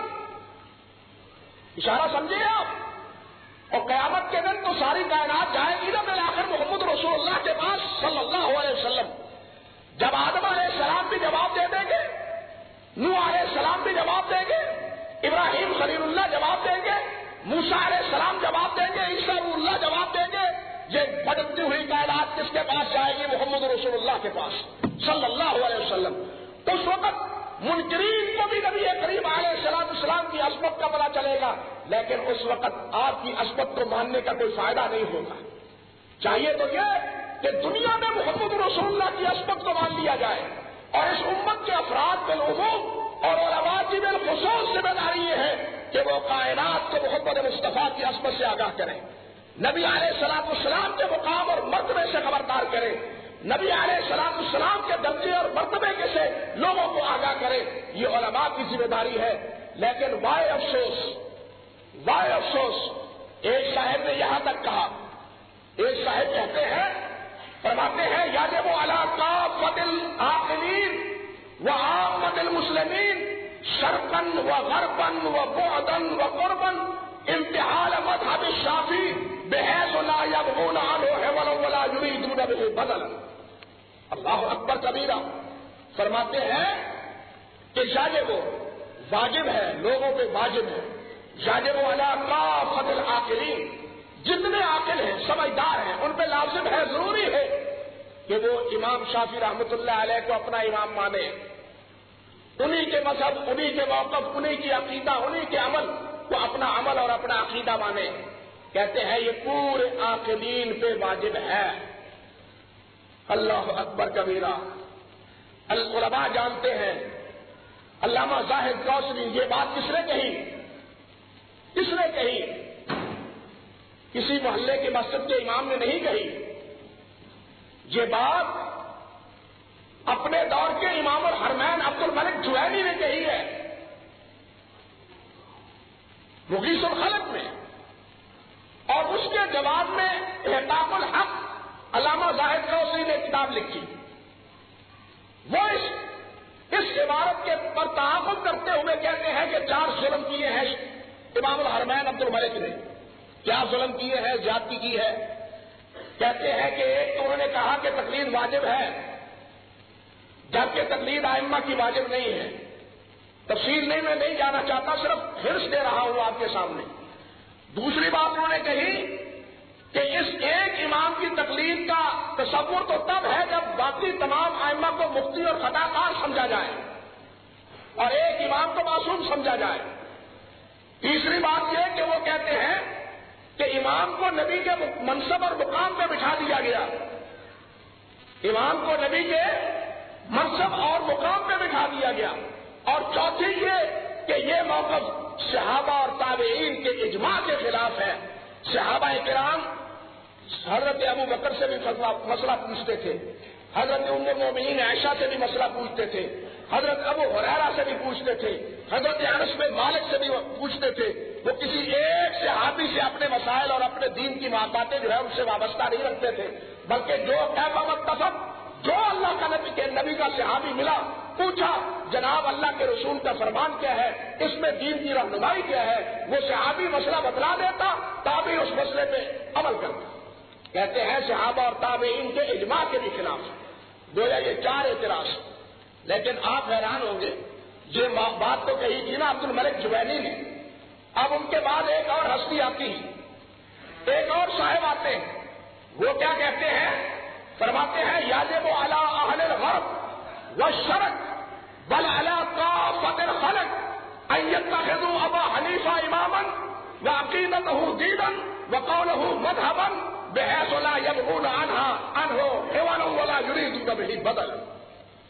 اشارہ سمجھے آپ؟ اور قیامت کے دن تو ساری کائنات جائے گی نا بالآخر محمد رسول اللہ کے پاس صلی اللہ علیہ وسلم. جب آدم علیہ السلام بھی جواب دے دیں گے، نوح علیہ السلام بھی جواب دیں گے، ابراہیم خلیل اللہ جواب دیں گے، موسیٰ علیہ السلام جواب دیں گے، عیسیٰ اللہ جواب دیں گے، یہ بھٹکتی ہوئی کائنات کس کے پاس جائے گی؟ محمد رسول اللہ کے پاس صلی اللہ علیہ وسلم. تو اس وقت منکرین کو بھی نبی کریم علیہ الصلوۃ والسلام کی عظمت کا پتہ چلے گا، لیکن اس وقت آپ کی عظمت کو ماننے کا کوئی فائدہ نہیں ہوگا. چاہیے تو یہ کہ دنیا میں محمد رسول اللہ کی عظمت کو مان لیا جائے، اور اس امت کے افراد بالعموم اور علماء کی بالخصوص ذمہ داری یہ ہے کہ وہ کائنات کو محمد مصطفیٰ کی عظمت سے آگاہ کریں، نبی علیہ الصلوۃ والسلام کے مقام اور مرتبے سے خبردار کریں، نبی علیہ الصلوۃ والسلام کے درجے اور مرتبے کے سے لوگوں کو آگاہ کریں. یہ علماء کی ذمہ داری ہے. لیکن وائے افسوس، وائے افسوس، ایک صاحب نے یہاں تک کہا، ایک صاحب کہتے ہیں، فرماتے ہیں یاجب علی کافۃ العاقلین وعامۃ المسلمین شرقا وغربا وبعدا وقربا امتحان مذهب الشافعی بحیث لا یبغون عنہ حولا ولا یریدون به بدلا. اللہ اکبر کبیرہ. فرماتے ہیں کہ یاجب واجب ہے، لوگوں پہ واجب ہے، یاجب علی کافۃ العاقلین، جتنے عاقل ہیں، سمجھدار ہیں، ان پہ لازم ہے، ضروری ہے کہ وہ امام شافعی رحمۃ اللہ علیہ کو اپنا امام مانے، انہی کے مذہب، انہی کے موقف، انہی کی عقیدہ، انہی کے عمل کو اپنا عمل اور اپنا عقیدہ مانے. کہتے ہیں یہ پورے عاقلین پہ واجب ہے. اللہ اکبر کبیرہ. العلماء جانتے ہیں، علامہ زاہد کوثری، یہ بات کس نے کہی؟ کس نے کہی؟ کسی محلے کے مسجد کے امام نے نہیں کہی. یہ بات اپنے دور کے امام الحرمین عبد الملک جوینی نے کہی ہے مغیث الخلق میں، اور اس کے جواب میں احقاق الحق علامہ زاہد کوثری نے کتاب لکھی. وہ اس اس عبارت کے پر تعاقب کرتے ہوئے کہتے ہیں کہ چار ظلم کیے ہیں امام الحرمین عبد الملک نے. کیا ظلم کیے ہیں، زیادتی کی ہے؟ کہتے ہیں کہ ایک تو انہوں نے کہا کہ تقلید واجب ہے، جبکہ تقلید ائمہ کی واجب نہیں ہے. تفصیل نہیں، میں نہیں جانا چاہتا، صرف حرص دے رہا ہوں آپ کے سامنے. دوسری بات انہوں نے کہی کہ اس ایک امام کی تقلید کا تصور تو تب ہے جب باقی تمام ائمہ کو مفتی اور خطا کار سمجھا جائے اور ایک امام کو معصوم سمجھا جائے. تیسری بات یہ کہ وہ کہتے ہیں کہ امام کو نبی کے منصب اور مقام پہ بٹھا دیا گیا، امام کو نبی کے منصب اور مقام پہ بٹھا دیا گیا. اور چوتھی یہ کہ یہ موقف صحابہ اور تابعین کے اجماع کے خلاف ہے. صحابہ کرام حضرت ابو بکر سے بھی مسئلہ پوچھتے تھے، حضرت ام المؤمنین عائشہ سے بھی مسئلہ پوچھتے تھے، حضرت ابو ہریرہ سے بھی پوچھتے تھے، حضرت انس بن مالک سے بھی پوچھتے تھے. وہ کسی ایک صحابی سے اپنے مسائل اور اپنے دین کی باتیں جو ہے ان سے وابستہ نہیں رکھتے تھے، بلکہ جو متفق جو اللہ کا نبی کے نبی کا صحابی ملا پوچھا جناب اللہ کے رسول کا فرمان کیا ہے، اس میں دین کی رہنمائی کیا ہے، وہ صحابی مسئلہ بتلا دیتا، تابعی اس مسئلے پہ عمل کرتا. کہتے ہیں صحابہ اور تابعین کے اجماع کے بھی خلاف ہے. گویا یہ چار اعتراض. لیکن آپ حیران ہوں گے، یہ بات تو کہی تھی نا عبد الملک جوینی نے. اب ان کے بعد ایک اور ہستی آتی ہے، ایک اور صاحب آتے ہیں. وہ کیا کہتے ہیں؟ فرماتے ہیں یاجب علی اہل الغرب والشرق بل علی کافۃ الخلق ان یتخذوا ابا حنیفہ اماما وعقیدتہ دینا وقولہ مذہبا بحیث لا یبغون عنہ عنہ حولا ولا یریدون به بدلا.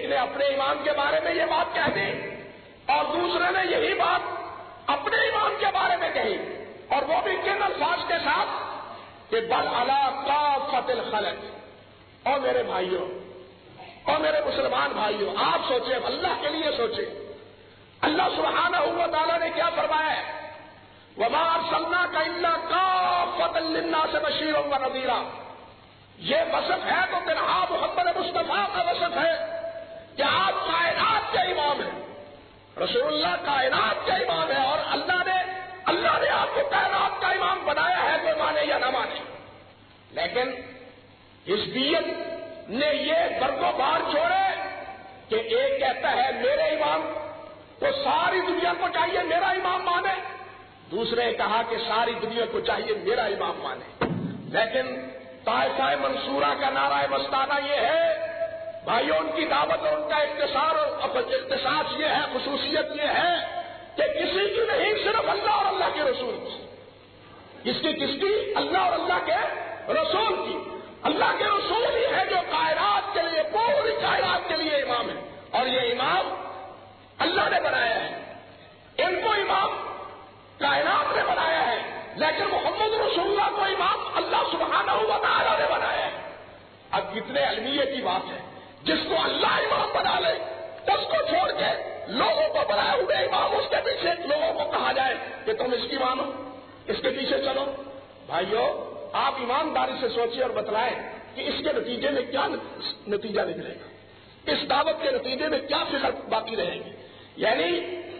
نے اپنے امام کے بارے میں یہ بات کہہ دی اور دوسرے نے یہی بات اپنے امام کے بارے میں کہی، اور وہ بھی کن الفاظ کے ساتھ کہ بل علی کافۃ الخلق۔ اور میرے بھائیوں اور میرے مسلمان بھائیوں، آپ سوچیں، اللہ کے لیے سوچیں، اللہ سبحانہ و تعالیٰ نے کیا فرمایا ہے؟ وما ارسلناک الا کافۃ للناس بشیرا ونذیرا۔ یہ وصف ہے تو تنہا محمد مصطفیٰ کا وصف ہے کہ آپ کائنات کے امام ہیں، رسول اللہ کائنات کا امام ہے، اور اللہ نے اللہ نے آپ کو کائنات کا امام بنایا ہے، کوئی مانے یا نہ مانے۔ لیکن حزبیت نے یہ برگ و بار چھوڑے کہ ایک کہتا ہے میرے امام تو ساری دنیا کو چاہیے میرا امام مانے، دوسرے نے کہا کہ ساری دنیا کو چاہیے میرا امام مانے۔ لیکن طائفہ منصورہ کا نعرہ مستانہ یہ ہے، بھائیوں، ان کی دعوت اور ان کا اختصار اور اختصاص یہ ہے، خصوصیت یہ ہے کہ کسی کی نہیں، صرف اللہ اور اللہ کے رسول کی۔ اس کی کس کی؟ اللہ اور اللہ کے رسول کی۔ اللہ کے رسول ہی ہے جو کائنات کے لیے، پوری کائنات کے لیے امام ہے، اور یہ امام اللہ نے بنایا ہے، ان کو امام کائنات نے بنایا ہے، لیکن محمد رسول اللہ کو امام اللہ سبحانہ و تعالیٰ نے بنایا ہے۔ اب کتنے علمیے کی بات ہے، جس کو اللہ امام بنا لے اس کو چھوڑ کے لوگوں کو بنائے ہوئے امام، اس کے پیچھے لوگوں کو کہا جائے کہ تم اس کی مانو، اس کے پیچھے چلو۔ بھائیو، آپ ایمانداری سے سوچیں اور بتلائیں کہ اس کے نتیجے میں کیا نتیجہ نکلے گا، اس دعوت کے نتیجے میں کیا فکر باقی رہے گی۔ یعنی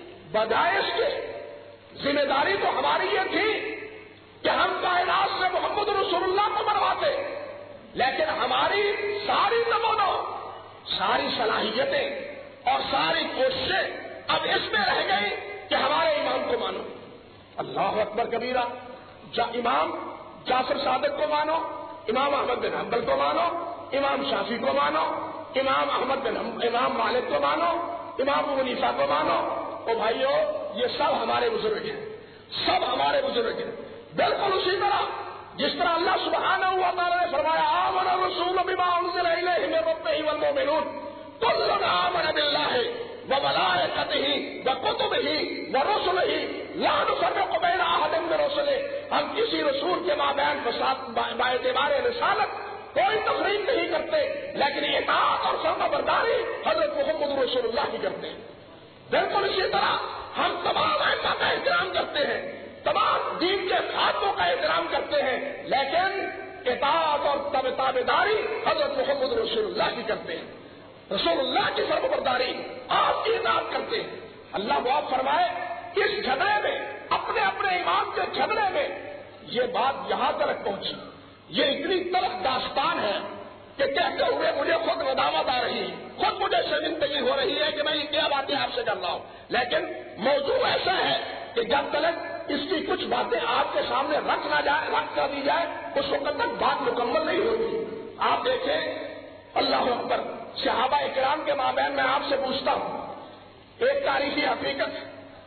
بدائش کے ذمہ داری تو ہماری یہ تھی کہ ہم کائنات سے محمد رسول اللہ کو منواتے، لیکن ہماری ساری نمونوں، ساری صلاحیتیں اور ساری کوششیں اب اس میں رہ گئی کہ ہمارے امام کو مانو۔ اللہ اکبر کبیرہ۔ جا امام جعفر صادق کو مانو، امام احمد بن حنبل کو مانو، امام شافعی کو مانو، امام احمد بن امام مالک کو مانو، امام ابو حنیفہ کو مانو۔ او بھائیو، یہ سب ہمارے بزرگ ہیں، سب ہمارے بزرگ ہیں۔ بالکل اسی طرح جس طرح اللہ سبحانہ و تعالیٰ نے فرمایا آمن الرسول بما انزل الیہ من ربہ والمؤمنون کل آمن باللہ وملائکتہ وکتبہ ورسلہ لا نفرق بین احد من رسلہ۔ ہم کسی رسول کے مابین باعتبار رسالت کوئی تفریق نہیں کرتے، لیکن اطاعت اور فرما برداری حضرت محمد رسول اللہ کی کرتے ہیں۔ بالکل اسی طرح ہم تمام ائمہ کا احترام کرتے ہیں، تمام دین کے خاتموں کا احترام کرتے ہیں، لیکن اطاعت اور تابعداری حضرت محمد رسول اللہ کی کرتے ہیں، رسول اللہ کی فرما برداری آپ کی اطاعت کرتے ہیں۔ اللہ باب فرمائے اس جھگڑے میں، اپنے اپنے امام کے جھگڑے میں یہ بات یہاں تک پہنچی، یہ اتنی تلخ داستان ہے کہ کہتے ہوئے مجھے خود ندامت آ رہی ہے، خود مجھے شرمندگی ہو رہی ہے کہ میں یہ کیا باتیں آپ سے کر رہا ہوں، لیکن موضوع ایسا ہے کہ جب تک اس کی کچھ باتیں آپ کے سامنے رکھ نہ جائے، رکھ کر دی جائے، اس وقت تک بات مکمل نہیں ہوگی۔ آپ دیکھیں، اللہ اکبر، صحابہ اکرام کے مابین میں آپ سے پوچھتا ہوں، ایک تاریخی حقیقت،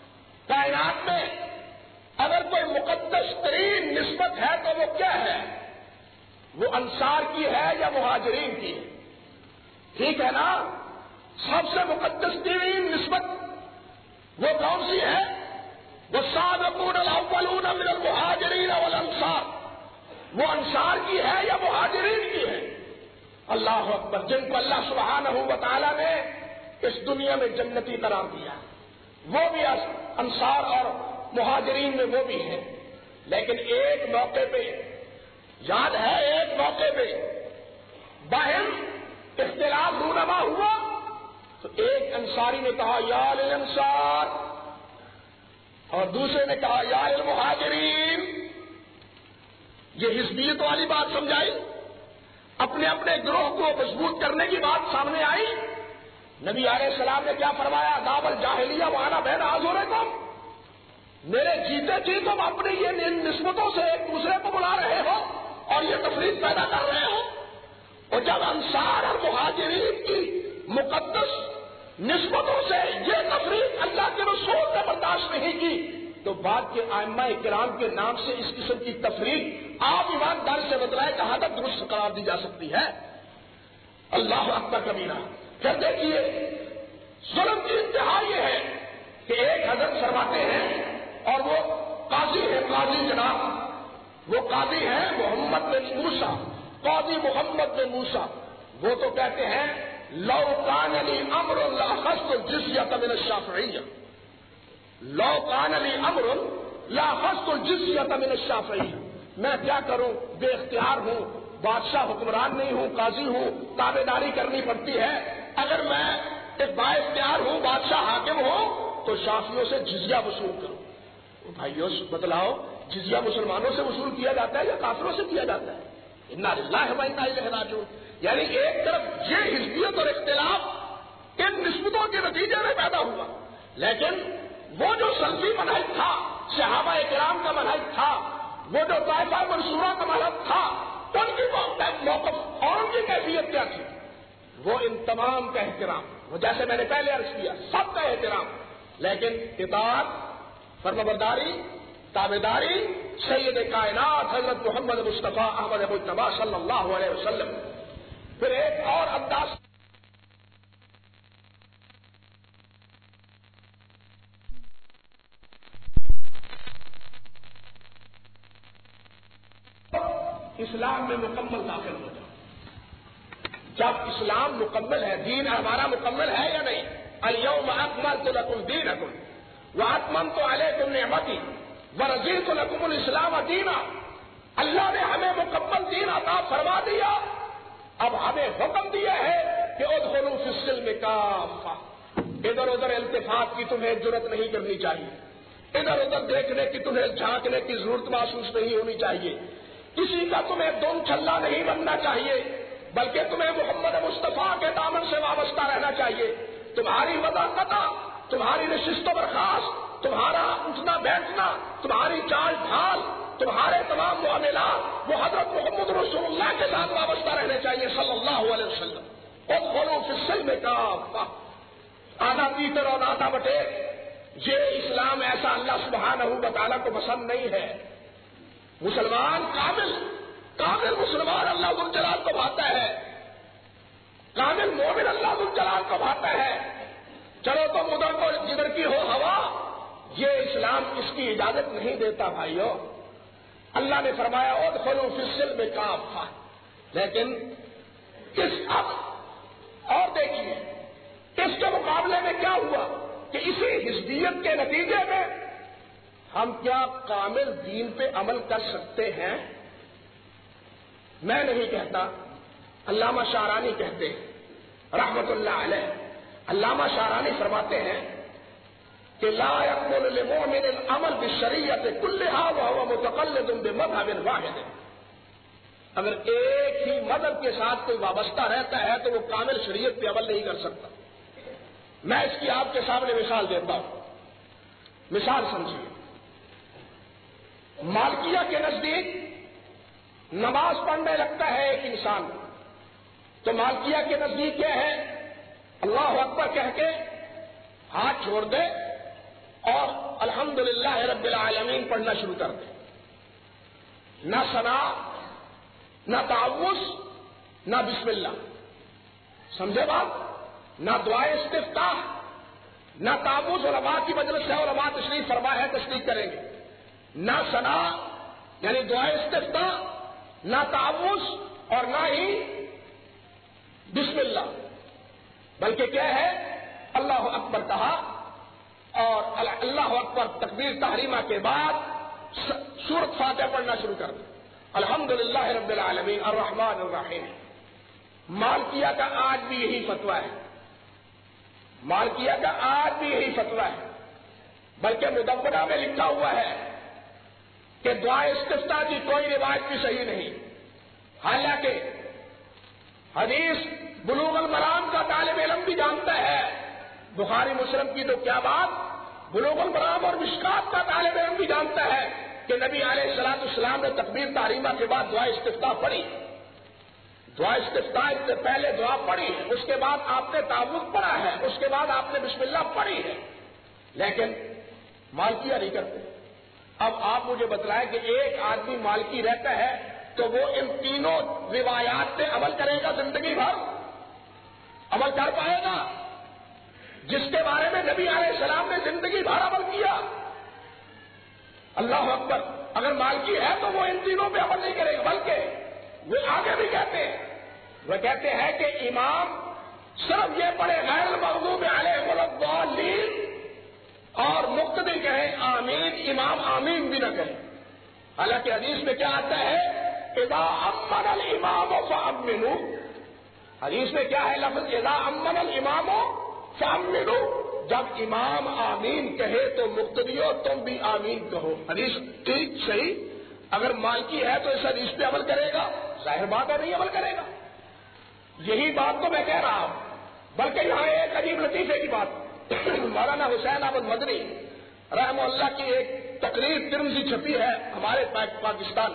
کائنات میں اگر کوئی مقدس ترین نسبت ہے تو وہ کیا ہے؟ وہ انصار کی ہے یا مہاجرین کی ہے؟ ٹھیک ہے نا؟ سب سے مقدس ترین نسبت وہ کون سی ہے؟ والسابقون الاولون من المہاجرین والانصار، وہ انصار کی ہے یا مہاجرین کی ہے؟ اللہ اکبر، جن کو اللہ سبحانہ و تعالیٰ نے اس دنیا میں جنتی قرار دیا، وہ بھی انصار اور مہاجرین میں وہ بھی ہیں۔ لیکن ایک موقع پہ یاد ہے، ایک موقع پہ باہم اختلاف رونما ہوا تو ایک انصاری نے کہا یا للانصار، اور دوسرے نے کہا یا للمہاجرین۔ یہ حزبیت والی بات سمجھائی، اپنے اپنے گروہ کو مضبوط کرنے کی بات سامنے آئی۔ نبی علیہ السلام نے کیا فرمایا؟ دعوی الجاہلیہ وانا بین اظہرکم، میرے جیتے جی تم اپنی یہ نسبتوں سے ایک دوسرے کو بلا رہے ہو اور یہ تفریق پیدا کر رہے ہو۔ اور جب انصار اور مہاجرین کی مقدس نسبتوں سے یہ تفریق اللہ کے رسول نے برداشت نہیں کی تو بعد کے ائمہ کرام کے نام سے اس قسم کی تفریق آپ ایمانداری سے بتلائے کہاں تک درست قرار دی جا سکتی ہے؟ اللہ اکبر کبیرہ۔ پھر دیکھیے ظلم کی انتہا یہ ہے کہ ایک حضرت فرماتے ہیں اور وہ قاضی ہے، قاضی جناب، وہ قاضی ہے محمد بن موسیٰ، قاضی محمد بن موسیٰ، وہ تو کہتے ہیں لو کان لی امر لاخذت الجزیۃ من الشافعیہ، لو کان لی امر لاخذت الجزیۃ من الشافعیہ، میں کیا کروں، بے اختیار ہوں، بادشاہ حکمران نہیں ہوں، قاضی ہوں، تابع داری کرنی پڑتی ہے، اگر میں ایک با اختیار ہوں، بادشاہ حاکم ہوں تو شافعیوں سے جزیہ وصول کروں۔ بھائیو بتلاؤ، جزیہ مسلمانوں سے وصول کیا جاتا ہے یا کافروں سے کیا جاتا ہے؟ انا للہ و انا الیہ راجعون۔ یعنی ایک طرف یہ حزبیت اور اختلاف ان نسبتوں کے نتیجے میں پیدا ہوا، لیکن وہ جو سلفی منہج تھا، صحابہ کرام کا منہج تھا، وہ جو طائفہ منصورہ کا منہج تھا، ان کی موقف اور ان کی کیفیت کیا تھی؟ وہ ان تمام کا احترام، وہ جیسے میں نے پہلے عرض کیا سب کا احترام، لیکن اطاعت، فرمانبرداری، تابعداری سید کائنات حضرت محمد مصطفیٰ احمد مجتبیٰ صلی اللہ علیہ وسلم۔ پھر ایک اور انداز اسلام میں مکمل داخل ہو جائے۔ جب اسلام مکمل ہے، دین ہمارا مکمل ہے یا نہیں؟ الیوم اکملت لکم دینکم واتممت علیکم نعمتی ورضیت لکم الاسلام دینا۔ اللہ نے ہمیں مکمل دین عطا فرما دیا، اب ہمیں حکم دیا ہے کہ ادخلوا فی السلم کافہ، ادھر ادھر التفات کی تمہیں جرت نہیں کرنی چاہیے، ادھر ادھر دیکھنے کی تمہیں جھانکنے کی ضرورت محسوس نہیں ہونی چاہیے، کسی کا تمہیں دم چھلا نہیں بننا چاہیے، بلکہ تمہیں محمد مصطفیٰ کے دامن سے وابستہ رہنا چاہیے۔ تمہاری وضاحت، تمہاری نشست و برخاست، تمہارا اٹھنا بیٹھنا، تمہاری چال ڈھال، تمہارے تمام معاملات وہ حضرت محمد رسول اللہ کے ساتھ وابستہ رہنے چاہیے صلی اللہ علیہ وسلم۔ ادخلوا فی السلم کافہ، آدھا تیتر اور آدھا بٹے، یہ اسلام ایسا اللہ سبحانہ و تعالیٰ کو پسند نہیں ہے۔ مسلمان کامل کامل مسلمان اللہ ذو الجلال کو بھاتا ہے، کامل مومن اللہ ذو الجلال کو بھاتا ہے۔ چلو تم ادھر کو جدھر کی ہو ہوا، یہ اسلام اس کی اجازت نہیں دیتا بھائیو۔ اللہ نے فرمایا ادخلوا فی السلم کافہ، لیکن اس اب اور دیکھیے اس کے مقابلے میں کیا ہوا کہ اسی حزبیت کے نتیجے میں ہم کیا کامل دین پہ عمل کر سکتے ہیں؟ میں نہیں کہتا، علامہ شعرانی کہتے ہیں رحمت اللہ علیہ۔ علامہ شعرانی فرماتے ہیں کہ لا يكمل للمؤمن العمل بالشریعت كلها وهو متقلد بمذهب واحد، اگر ایک ہی مذہب کے ساتھ کوئی وابستہ رہتا ہے تو وہ کامل شریعت پہ عمل نہیں کر سکتا۔ میں اس کی آپ کے سامنے مثال دیتا ہوں، مثال سمجھیے۔ مالکیہ کے نزدیک نماز پڑھنے لگتا ہے ایک انسان، تو مالکیہ کے نزدیک کیا ہے؟ اللہ اکبر کہہ کے ہاتھ چھوڑ دے اور الحمدللہ رب العالمین پڑھنا شروع کر دے، نہ ثنا، نہ تعوذ، نہ بسم اللہ، سمجھے بات؟ نہ دعائے استفتاح، نہ تعوذ، علماء کی مجلس ہے، علماء تشریف فرما ہے، تشریف کریں گے، نہ ثنا یعنی دعائے استفتاح، نہ تعوذ اور نہ ہی بسم اللہ، بلکہ کیا ہے؟ اللہ اکبر کہا اور اللہ اکبر تکبیر تحریمہ کے بعد سورۃ فاتحہ پڑھنا شروع کر دیں، الحمدللہ رب العالمین الرحمن الرحیم۔ مالکیہ کا آج بھی یہی فتویٰ ہے، مالکیہ کا آج بھی یہی فتویٰ ہے، بلکہ مدونہ میں لکھا ہوا ہے کہ دعا استفتاح کی کوئی روایت بھی صحیح نہیں، حالانکہ حدیث بلوغ المرام کا طالب علم بھی جانتا ہے، بخاری مسلم کی تو کیا بات، بلوغ المرام اور مشکات کا طالب علم بھی جانتا ہے کہ نبی علیہ الصلوۃ والسلام نے تکبیر تحریمہ کے بعد دعا استفتاح پڑھی، دعا استفتاح سے پہلے دعا پڑھی ہے، اس کے بعد آپ نے تعوذ پڑھا ہے، اس کے بعد آپ نے بسم اللہ پڑھی ہے، لیکن مالکیہ نہیں کرتے۔ اب آپ مجھے بتلائیں کہ ایک آدمی مالکی رہتا ہے تو وہ ان تینوں روایات پہ عمل کرے گا زندگی بھر؟ عمل کر پائے گا جس کے بارے میں نبی علیہ السلام نے زندگی بھر عمل کیا؟ اللہ اکبر. اگر مالکی ہے تو وہ ان تینوں پہ عمل نہیں کرے گا، بلکہ وہ آگے بھی کہتے ہیں، وہ کہتے ہیں کہ امام صرف یہ پڑھے غیر المغضوب علیہم الضالین اور مقتدی کہیں آمین، امام آمین بھی نہ کہیں. حالانکہ حدیث میں کیا آتا ہے؟ اذا امن الامام فامنوا. حدیث میں کیا ہے لفظ؟ اذا امن الامام فامنوا. جب امام آمین کہے تو مقتدیو تم بھی آمین کہو. حدیث ٹھیک صحیح. اگر مالکی ہے تو اس حدیث پہ عمل کرے گا؟ ظاہر بات ہے نہیں عمل کرے گا. یہی بات تو میں کہہ رہا ہوں. بلکہ یہاں ایک عجیب لطیفے کی بات، مولانا حسین احمد مدنی رحمہ اللہ کی ایک تقریر ترمذی چھپی ہے ہمارے پاکستان.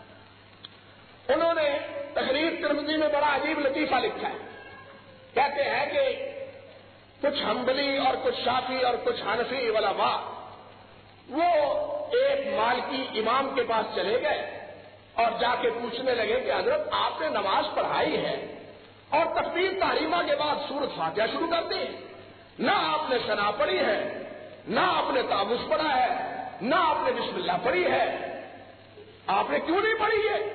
انہوں نے تقریر ترمذی میں بڑا عجیب لطیفہ لکھا ہے. کہتے ہیں کہ کچھ حنبلی اور کچھ شافعی اور کچھ حنفی علماء وہ ایک مالکی امام کے پاس چلے گئے اور جا کے پوچھنے لگے کہ حضرت آپ نے نماز پڑھائی ہے اور تکبیر تحریمہ کے بعد سورۃ فاتحہ شروع کر دی، نہ آپ نے ثنا پڑھی ہے، نہ آپ نے تعوذ پڑھا ہے، نہ آپ نے بسم اللہ پڑھی ہے، آپ نے کیوں نہیں پڑھی ہے؟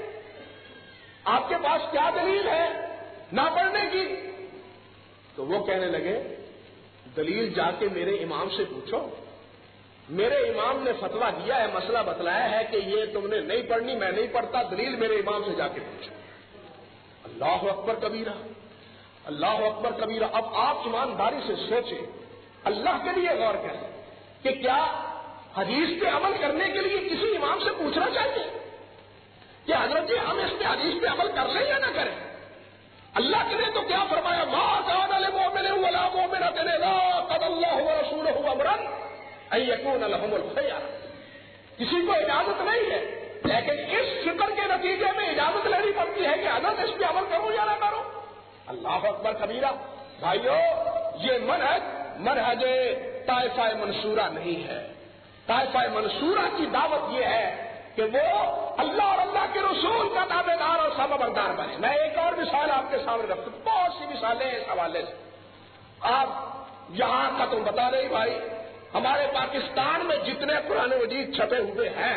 آپ کے پاس کیا دلیل ہے نہ پڑھنے کی؟ تو وہ کہنے لگے دلیل جا کے میرے امام سے پوچھو. میرے امام نے فتویٰ دیا ہے، مسئلہ بتلایا ہے کہ یہ تم نے نہیں پڑھنی، میں نہیں پڑھتا، دلیل میرے امام سے جا کے پوچھو. اللہ اکبر کبیرہ، اللہ اکبر کبیرہ. اب آپ ایمانداری سے سوچیں، اللہ کے لیے غور کریں کہ کیا حدیث پہ عمل کرنے کے لیے کسی امام سے پوچھنا چاہیے کہ حضرت جی ہم اس پہ حدیث پہ عمل کر لیں یا نہ کریں؟ اللہ کے لیے تو کیا فرمایا؟ ما كان لمؤمن ولا مؤمنة اذا قضى الله ورسوله امرا ان يكون لهم الخيار. کسی کو اجازت نہیں ہے، لیکن اس فکر کے نتیجے میں اجازت لینی پڑتی ہے کہ حضرت اس پہ عمل کرو یا نہ کرو. اللہ اکبر کبیرہ. بھائیو، یہ منہج منہج طائفہ منصورہ نہیں ہے. طائفہ منصورہ کی دعوت یہ ہے کہ وہ اللہ اور اللہ کے رسول کا تابع دار اور فرمانبردار بنے. میں ایک اور مثال آپ کے سامنے رکھتا ہوں، بہت سی مثالیں اس حوالے سے. آپ یہاں کا تم بتا رہے بھائی، ہمارے پاکستان میں جتنے قرآن مجید چھپے ہوئے ہیں،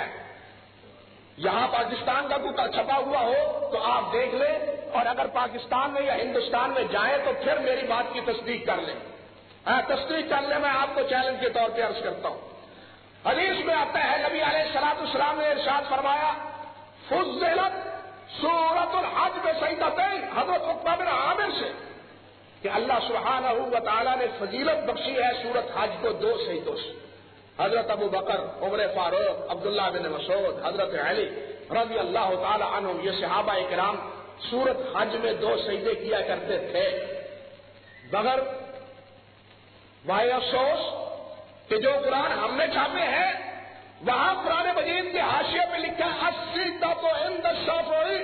یہاں پاکستان کا کوئی چھپا ہوا ہو تو آپ دیکھ لیں، اور اگر پاکستان میں یا ہندوستان میں جائیں تو پھر میری بات کی تصدیق کر لیں. تصدیق کر لیں، میں آپ کو چیلنج کے طور پہ عرض کرتا ہوں. حدیث میں آتا ہے نبی علیہ الصلوۃ والسلام نے ارشاد فرمایا فضلت سورۃ الحج بسجدتین، حضرت عقبہ بن عامر سے کہ اللہ سبحانہ و تعالیٰ نے فضیلت بخشی ہے سورۃ حج کو دو سجدوں سے. حضرت ابو بکر، عمر فاروق، عبداللہ بن مسعود، حضرت علی رضی اللہ تعالی عنہم، یہ صحابہ کرام سورۃ حج میں دو سجدے کیا کرتے تھے. مگر واہ افسوس کہ جو قرآن ہم نے چھاپے ہیں وہاں قرآن مجید کے حاشیے پہ لکھا ہے السجدہ تو عند الشافعی،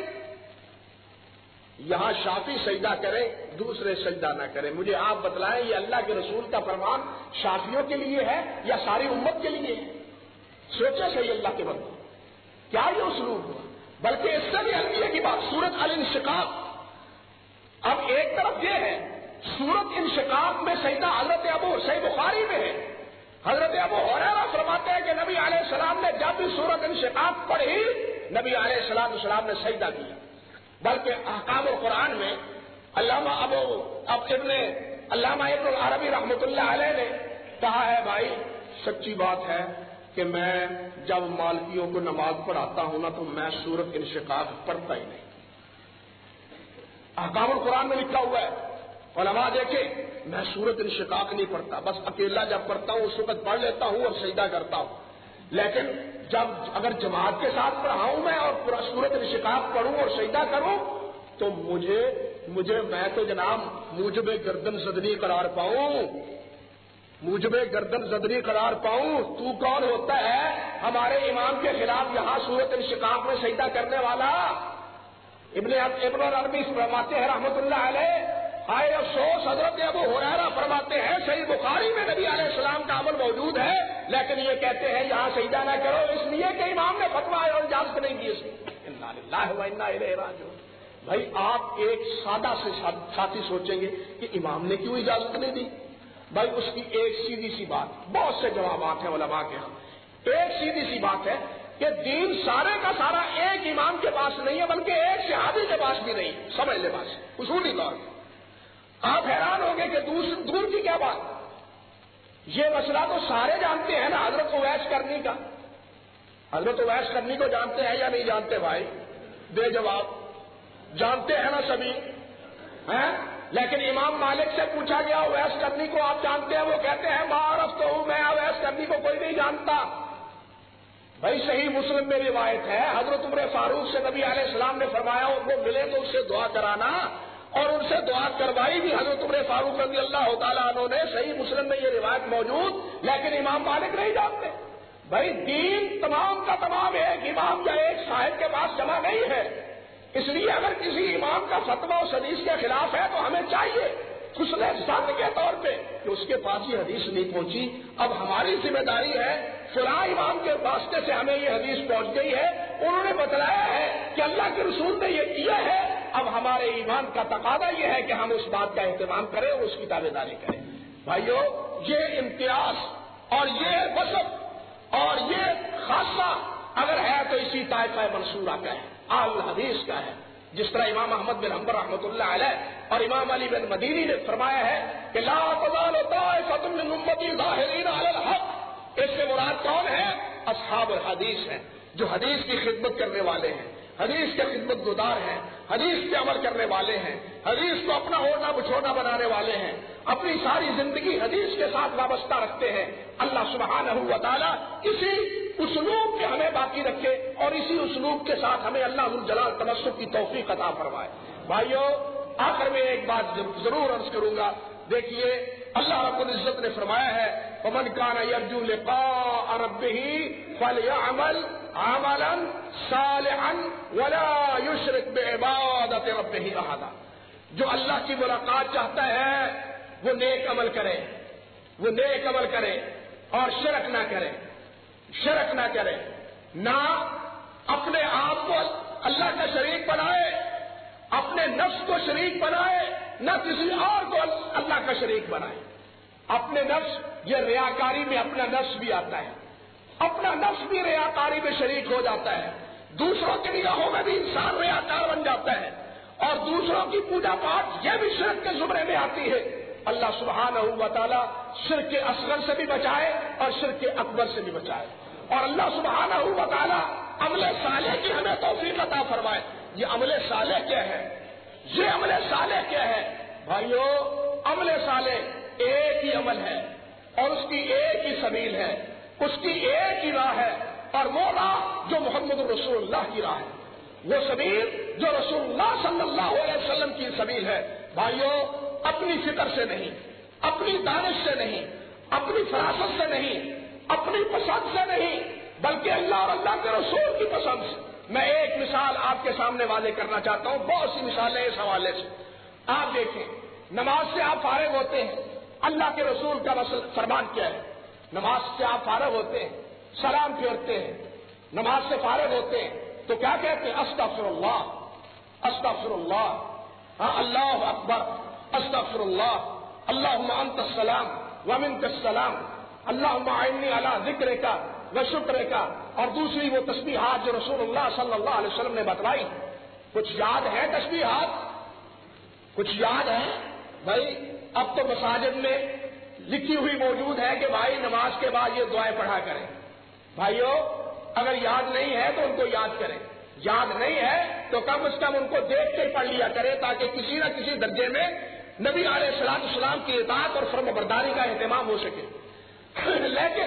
یہاں شافعی سجدہ کریں، دوسرے سجدہ نہ کریں. مجھے آپ بتلائیں یہ اللہ کے رسول کا فرمان شافعیوں کے لیے ہے یا ساری امت کے لیے ہے؟ سوچے صحیح اللہ کے بندے، کیا یہ اسلوب ہوا؟ بلکہ اس سے بھی المیہ کی بات، سورۃ الانشقاق. اب ایک طرف یہ ہے سورۃ انشقاق میں سجدہ حضرت ابو صحیح بخاری میں ہے. حضرت ابو ہریرہ فرماتے ہیں کہ نبی علیہ السلام نے جب بھی سورۃ انشقاق پڑھی نبی علیہ السلام السلام نے سجدہ کیا. بلکہ احکام القرآن میں علامہ ابو اب ابن علامہ ابن العربی رحمۃ اللہ علیہ نے کہا ہے بھائی سچی بات ہے کہ میں جب مالکیوں کو نماز پڑھاتا ہوں نا تو میں سورۃ انشقاق پڑھتا ہی نہیں. احکام القرآن میں لکھا ہوا ہے، علماء دیکھیں میں سورۃ انشقاق نہیں پڑھتا، بس اکیلا جب پڑھتا ہوں اس وقت پڑھ لیتا ہوں اور سجدہ کرتا ہوں. لیکن جب اگر جماعت کے ساتھ پڑھاؤں میں اور پورا سورۃ انشقاق پڑھوں اور سجدہ کروں تو مجھے مجھے میں تو جناب موجب گردن زدنی قرار پاؤں، موجب گردن زدنی قرار پاؤں. تو کون ہوتا ہے ہمارے امام کے خلاف یہاں سورۃ انشقاق میں سجدہ کرنے والا؟ ابن ابن العربی فرماتے ہیں رحمۃ اللہ علیہ، آئے افسوس حضرت ابو ہریرہ فرماتے ہیں صحیح بخاری میں نبی علیہ السلام کا عمل موجود ہے، لیکن یہ کہتے ہیں یہاں سجدہ نہ کرو اس لیے کہ امام نے فتویٰ اور اجازت نہیں دی. اس انا للہ و انا الیہ راجعون. بھائی آپ ایک سادہ سے ساتھی سوچیں گے کہ امام نے کیوں اجازت نہیں دی؟ بھائی اس کی ایک سیدھی سی بات، بہت سے جوابات ہیں علماء کے ہاں، ایک سیدھی سی بات ہے کہ دین سارے کا سارا ایک امام کے پاس نہیں ہے بلکہ ایک صحابی کے پاس بھی نہیں، سمجھ لے بات اصولی طور پر۔ آپ حیران ہوں گے کہ دور دور کی کیا بات، یہ مسئلہ تو سارے جانتے ہیں نا، حضرت اویس کرنی کا، حضرت اویس کرنی کو جانتے ہیں یا نہیں جانتے؟ بھائی بے جواب، جانتے ہیں نا سبھی ہیں؟ لیکن امام مالک سے پوچھا گیا اویس کرنی کو آپ جانتے ہیں؟ وہ کہتے ہیں معرف تو ہوں میں، اویس کرنی کو کوئی نہیں جانتا۔ بھائی صحیح مسلم میں روایت ہے، حضرت عمر فاروق سے نبی علیہ السلام نے فرمایا وہ ملے تو اس سے دعا کرانا، اور ان سے دعا کروائی بھی حضرت عمر فاروق رضی اللہ تعالیٰ عنہ نے، صحیح مسلم میں یہ روایت موجود، لیکن امام مالک نہیں جانتے۔ بھائی دین تمام کا تمام ایک امام یا ایک صاحب کے پاس جمع نہیں ہے، اس لیے اگر کسی امام کا فتویٰ اس حدیث کے خلاف ہے تو ہمیں چاہیے حسن ظن کے طور پہ کہ اس کے پاس یہ حدیث نہیں پہنچی، اب ہماری ذمہ داری ہے فلاں امام کے واسطے سے ہمیں یہ حدیث پہنچ گئی ہے، انہوں نے بتلایا ہے کہ اللہ کے رسول نے یہ کیا ہے، اب ہمارے ایمان کا تقاضا یہ ہے کہ ہم اس بات کا اہتمام کریں اور اس کی تابع داری کریں۔ بھائیو یہ امتیاز اور یہ وصف اور یہ خاصہ اگر ہے تو اسی طائفہ منصورہ کا ہے، اہل الحدیث کا ہے، جس طرح امام احمد بن حنبل رحمۃ اللہ علیہ اور امام علی بن مدینی نے فرمایا ہے کہ لا تزال طائفۃ من امتی ظاہرین علی الحق، اس سے مراد کون ہے؟ اصحاب الحدیث ہیں، جو حدیث کی خدمت کرنے والے ہیں، حدیث کے خدمت گزار ہیں، حدیث پہ عمل کرنے والے ہیں، حدیث کو اپنا اوڑھنا بچھوڑنا بنانے والے ہیں، اپنی ساری زندگی حدیث کے ساتھ وابستہ رکھتے ہیں۔ اللہ سبحانہ و تعالیٰ اسی اسلوب کے ہمیں باقی رکھے اور اسی اسلوب کے ساتھ ہمیں اللہ ذو الجلال تمسک کی توفیق عطا فرمائے۔ بھائیو آخر میں ایک بات ضرور عرض کروں گا، دیکھیے اللہ رب العزت نے فرمایا ہے وَمَنْ كَانَ يَرْجُو لِقَاءَ رَبِّهِ فَلْيَعْمَلْ عَمَلًا صَالِحًا وَلَا يُشْرِكْ بِعِبَادَةِ رَبِّهِ أَحَدًا، جو اللہ کی ملاقات چاہتا ہے وہ نیک عمل کرے، وہ نیک عمل کرے اور شرک نہ کرے، شرک نہ کرے، نہ اپنے آپ کو اللہ کا شریک بنائے، اپنے نفس کو شریک بنائے، نہ کسی اور کو اللہ کا شریک بنائے۔ اپنے نفس، یہ ریاکاری میں اپنا نفس بھی آتا ہے، اپنا نفس بھی ریاکاری میں شریک ہو جاتا ہے، دوسروں کی نگاہوں میں بھی انسان ریاکار بن جاتا ہے، اور دوسروں کی پوجا پاٹ یہ بھی شرک کے زمرے میں آتی ہے۔ اللہ سبحانہ و تعالیٰ شرک اصغر سے بھی بچائے اور شرک اکبر سے بھی بچائے، اور اللہ سبحانہ و تعالیٰ عمل صالح کی ہمیں توفیق عطا فرمائے۔ یہ عمل صالح کیا ہے؟ یہ عمل صالح کیا ہے؟ بھائیو عمل صالح ایک ہی عمل ہے اور اس کی ایک ہی سبیل ہے، اس کی ایک ہی راہ ہے، اور وہ راہ جو محمد رسول اللہ کی راہ ہے، وہ سبیل جو رسول اللہ صلی اللہ علیہ وسلم کی سبیل ہے۔ بھائیو اپنی فکر سے نہیں، اپنی دانش سے نہیں، اپنی فراست سے نہیں، اپنی پسند سے نہیں، بلکہ اللہ اور اللہ کے رسول کی پسند سے۔ میں ایک مثال آپ کے سامنے واضح کرنا چاہتا ہوں، بہت سی مثالیں اس حوالے سے۔ آپ دیکھیں نماز سے آپ فارغ ہوتے ہیں، اللہ کے رسول کا فرمان کیا ہے؟ نماز سے آپ فارغ ہوتے ہیں، سلام پھیرتے ہیں، نماز سے فارغ ہوتے ہیں تو کیا کہتے ہیں؟ استغفر اللہ، استغفر اللہ، ہاں اللہ اکبر، استغفر اللہ، اللہم انت السلام ومنک السلام، اللہم اعنی علی ذکرک و شکرک، اور دوسری وہ تسبیحات جو رسول اللہ صلی اللہ علیہ وسلم نے بتلائی۔ کچھ یاد ہے تسبیحات؟ کچھ یاد ہے؟ بھائی اب تو مساجد میں لکھی ہوئی موجود ہے کہ بھائی نماز کے بعد یہ دعائیں پڑھا کریں۔ بھائیو اگر یاد نہیں ہے تو ان کو یاد کریں، یاد نہیں ہے تو کم از کم ان کو دیکھ کے پڑھ لیا کریں، تاکہ کسی نہ کسی درجے میں نبی علیہ الصلوۃ والسلام کی اطاعت اور فرمانبرداری کا اہتمام ہو سکے۔ لیکن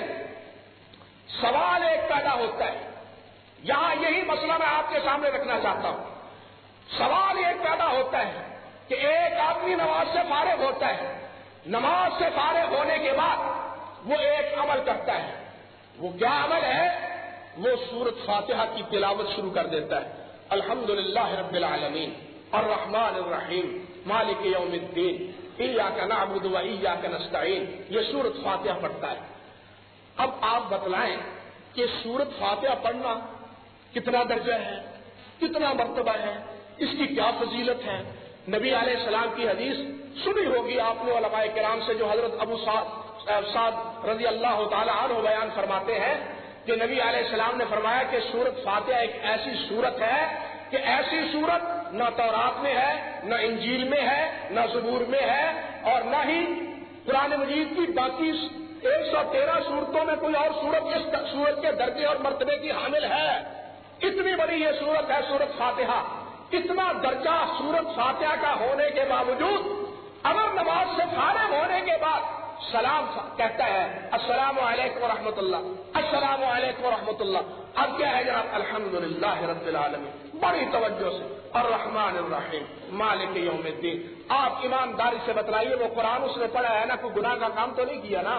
سوال ایک پیدا ہوتا ہے، یہاں یہی مسئلہ میں آپ کے سامنے رکھنا چاہتا ہوں۔ سوال ایک پیدا ہوتا ہے کہ ایک آدمی نماز سے فارغ ہوتا ہے، نماز سے فارغ ہونے کے بعد وہ ایک عمل کرتا ہے، وہ کیا عمل ہے؟ وہ سورۃ فاتحہ کی تلاوت شروع کر دیتا ہے، الحمدللہ رب العالمین الرحمن الرحیم مالک یوم الدین ایاک نعبد و ایاک نستعین، یہ سورۃ فاتحہ پڑھتا ہے۔ اب آپ بتلائیں کہ سورۃ فاتحہ پڑھنا کتنا درجہ ہے، کتنا مرتبہ ہے، اس کی کیا فضیلت ہے؟ نبی علیہ السلام کی حدیث سنی ہوگی آپ نے علماء کرام سے، جو حضرت ابو سعد رضی اللہ تعالی عنہ بیان فرماتے ہیں کہ نبی علیہ السلام نے فرمایا کہ سورت فاتحہ ایک ایسی سورت ہے کہ ایسی سورت نہ تورات میں ہے، نہ انجیل میں ہے، نہ زبور میں ہے، اور نہ ہی قرآن مجید کی باقی ایک سو تیرہ صورتوں میں کوئی اور سورت اس سورت کے درجے اور مرتبے کی حامل ہے۔ اتنی بڑی یہ سورت ہے سورت فاتحہ۔ اتنا درجہ سورت فاتحہ کا ہونے کے باوجود اگر نماز سے فارغ ہونے کے بعد سلام کہتا ہے السلام علیکم ورحمۃ اللہ، السلام علیکم ورحمۃ اللہ، اب کیا ہے جناب؟ الحمدللہ رب العالمین، بڑی توجہ سے، الرحمن الرحیم مالک یوم الدین۔ آپ ایمانداری سے بتلائیے وہ قرآن اس نے پڑھا ہے نا؟ کوئی گناہ کا کام تو نہیں کیا نا؟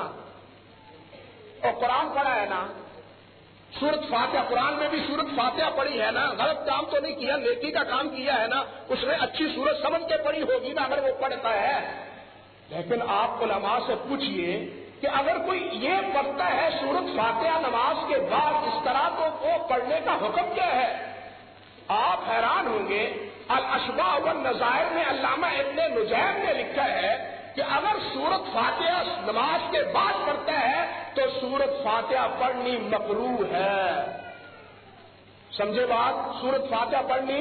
اور قرآن پڑھا ہے نا؟ سورت فاتحہ، قرآن میں بھی سورت فاتحہ پڑھی ہے نا؟ غلط کام تو نہیں کیا، نیکی کا کام کیا ہے نا؟ اس نے اچھی سورت سمجھ کے پڑھی ہوگی نا اگر وہ پڑھتا ہے۔ لیکن آپ علماء سے پوچھئے کہ اگر کوئی یہ پڑھتا ہے سورت فاتحہ نماز کے بعد اس طرح، تو وہ پڑھنے کا حکم کیا ہے؟ آپ حیران ہوں گے، الاشباح والنظائر میں علامہ ابن نجیم نے لکھا ہے کہ اگر سورت فاتحہ نماز کے بعد پڑھتا ہے تو سورت فاتحہ پڑھنی مکروہ ہے۔ سمجھے بات؟ سورت فاتحہ پڑھنی